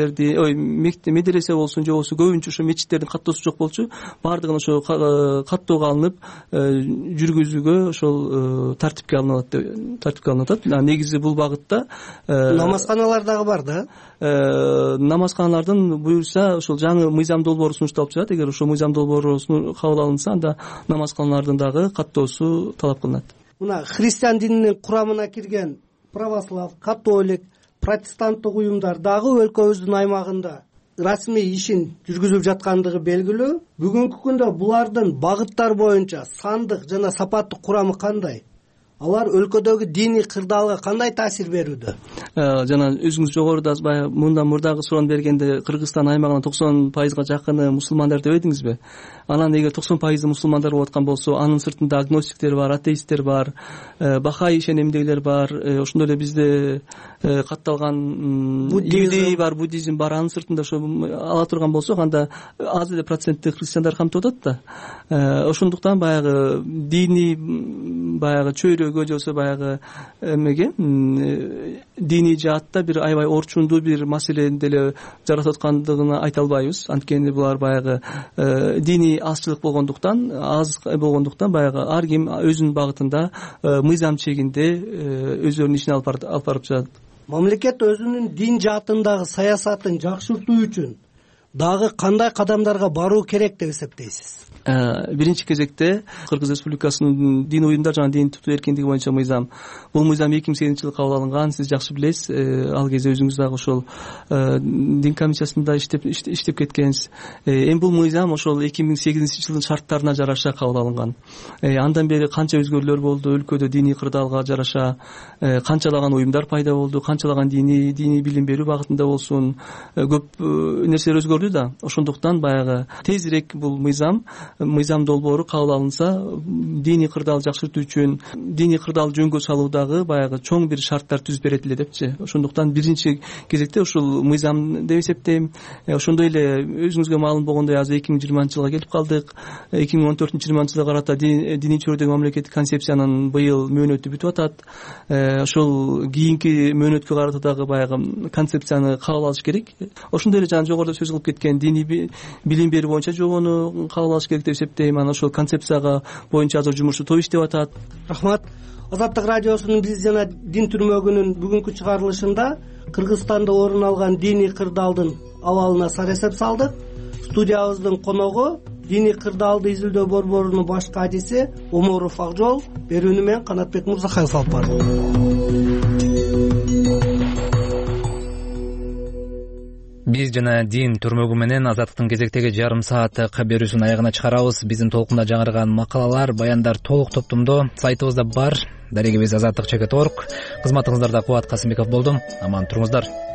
медресе болсун же болбосо көбүнчө ошо мечиттердин каттоосу жок болчу, баардыгын ошо каттоого алынып жүргүзүүгө ошол тартипке алынат. Негизи бул багытта намазканалар дагы бар да. Намазканалардын буюрса ошол жаңы мыйзам долбоору сунушталып чыгат. Эгер ошол мыйзам долбоору кабыл алынса, анда намазканалардын дагы каттоосу талап кылынат. Мына христиан дининин курамына кирген православ, католик, протестанттык уюмдар дагы өлкөбүздүн аймагында расмий ишин жүргүзүп жаткандыгы белгилүү. Бүгүнкү күндө булардын багыттар боюнча сандык жана сапаттык курамы кандай? Алар өлкөдөгү диний кырдаалга кандай таасир берүүдө? Жана өзүңүз жогоруда мындан мурдагы суроону бергенде Кыргызстан аймагынын 90%га жакыны мусулмандар деп эдиңизби? Анан эгер 90% мусулмандар болуп аткан болсо, анын сыртында агностиктер бар, атеисттер бар, бахаи ишенимдегилер бар, ошондой эле бизде катталган иудей бар, буддизм бар. Анын сыртында ошо ала турган болсок, анда аз эле процентти христиандар камтып атат да. Ошондуктан баягы диний баягы чөйрөгө же болбосо баягы эмеге диний жаатта бир аябай орчундуу бир маселени деле жаратып аткандыгын айта албайбыз. Анткени булар баягы диний азчылык болгондуктан баягы ар ким өзүнүн багытында мыйзам чегинде өздөрүнүн ишин алып барып жатат. Мамлекет өзүнүн дин жаатындагы саясатын жакшыртуу үчүн дагы кандай кадамдарга баруу керек деп эсептейсиз? Биринчи кезекте Кыргыз Республикасынын дин уюмдар жана дин тутуу эркиндиги боюнча мыйзам, бул мыйзам 2008-жылы кабыл алынган. Сиз жакшы билесиз, ал кезде өзүңүз дагы ошол дин комиссиясында иштеп кеткенсиз. Эми бул мыйзам ошол 2008-жылдын шарттарына жараша кабыл алынган. Андан бери канча өзгөрүүлөр болду, өлкөдө диний кырдаалга жараша канчалаган уюмдар пайда болду, канчалаган диний билим берүү багытында болсун, көп нерселер өзгөрдү да. Ошондуктан баягы тезирээк бул мыйзам долбоору кабыл алынса, диний кырдаал жакшыртуу үчүн, диний кырдаал жөнгө салуудагы баягы чоң бир шарттар түзүп берет эле депчи. Ошондуктан биринчи кезекте ушул мыйзам деп эсептейм. Ошондой эле өзүңүзгө маалым болгондой азыр 2020-жылга келип калдык. 2014-2020-жылга карата диний чөйрөдөгү мамлекеттик концепциянын быйыл мөөнөтү бүтүп атат. Ошол кийинки мөөнөткө карата дагы баягы концепцияны кабыл алыш керек. Ошондой эле жана жогоруда сөз кылып кеткен диний билим берүү боюнча жобону кабыл алыш керек деп эсептейм. Анан ошол концепцияга боюнча азыр жумушчу топ иштеп атат. Рахмат. Азаттык радиосунун биз жана дин түрмөгүнүн бүгүнкү чыгарылышында Кыргызстанда орун алган диний кырдаалдын абалына сар эсеп салдык. Студиябыздын коногу диний кырдаалды изилдөө борборунун баш кадиси Оморов Акжол. Берүүнү мен Канатбек Мырзахаев алып бардым. Биз жана дин түрмөгү менен Азаттыктын кезектеги жарым сааттык берүүсүн аягына чыгарабыз. Биздин толкунда жаңырган макалалар, баяндар толук топтомдо сайтыбызда бар. Дарегибиз azatlyk.org. Кызматыңыздарда Кубат Касымбеков болдум. Аман туруңуздар.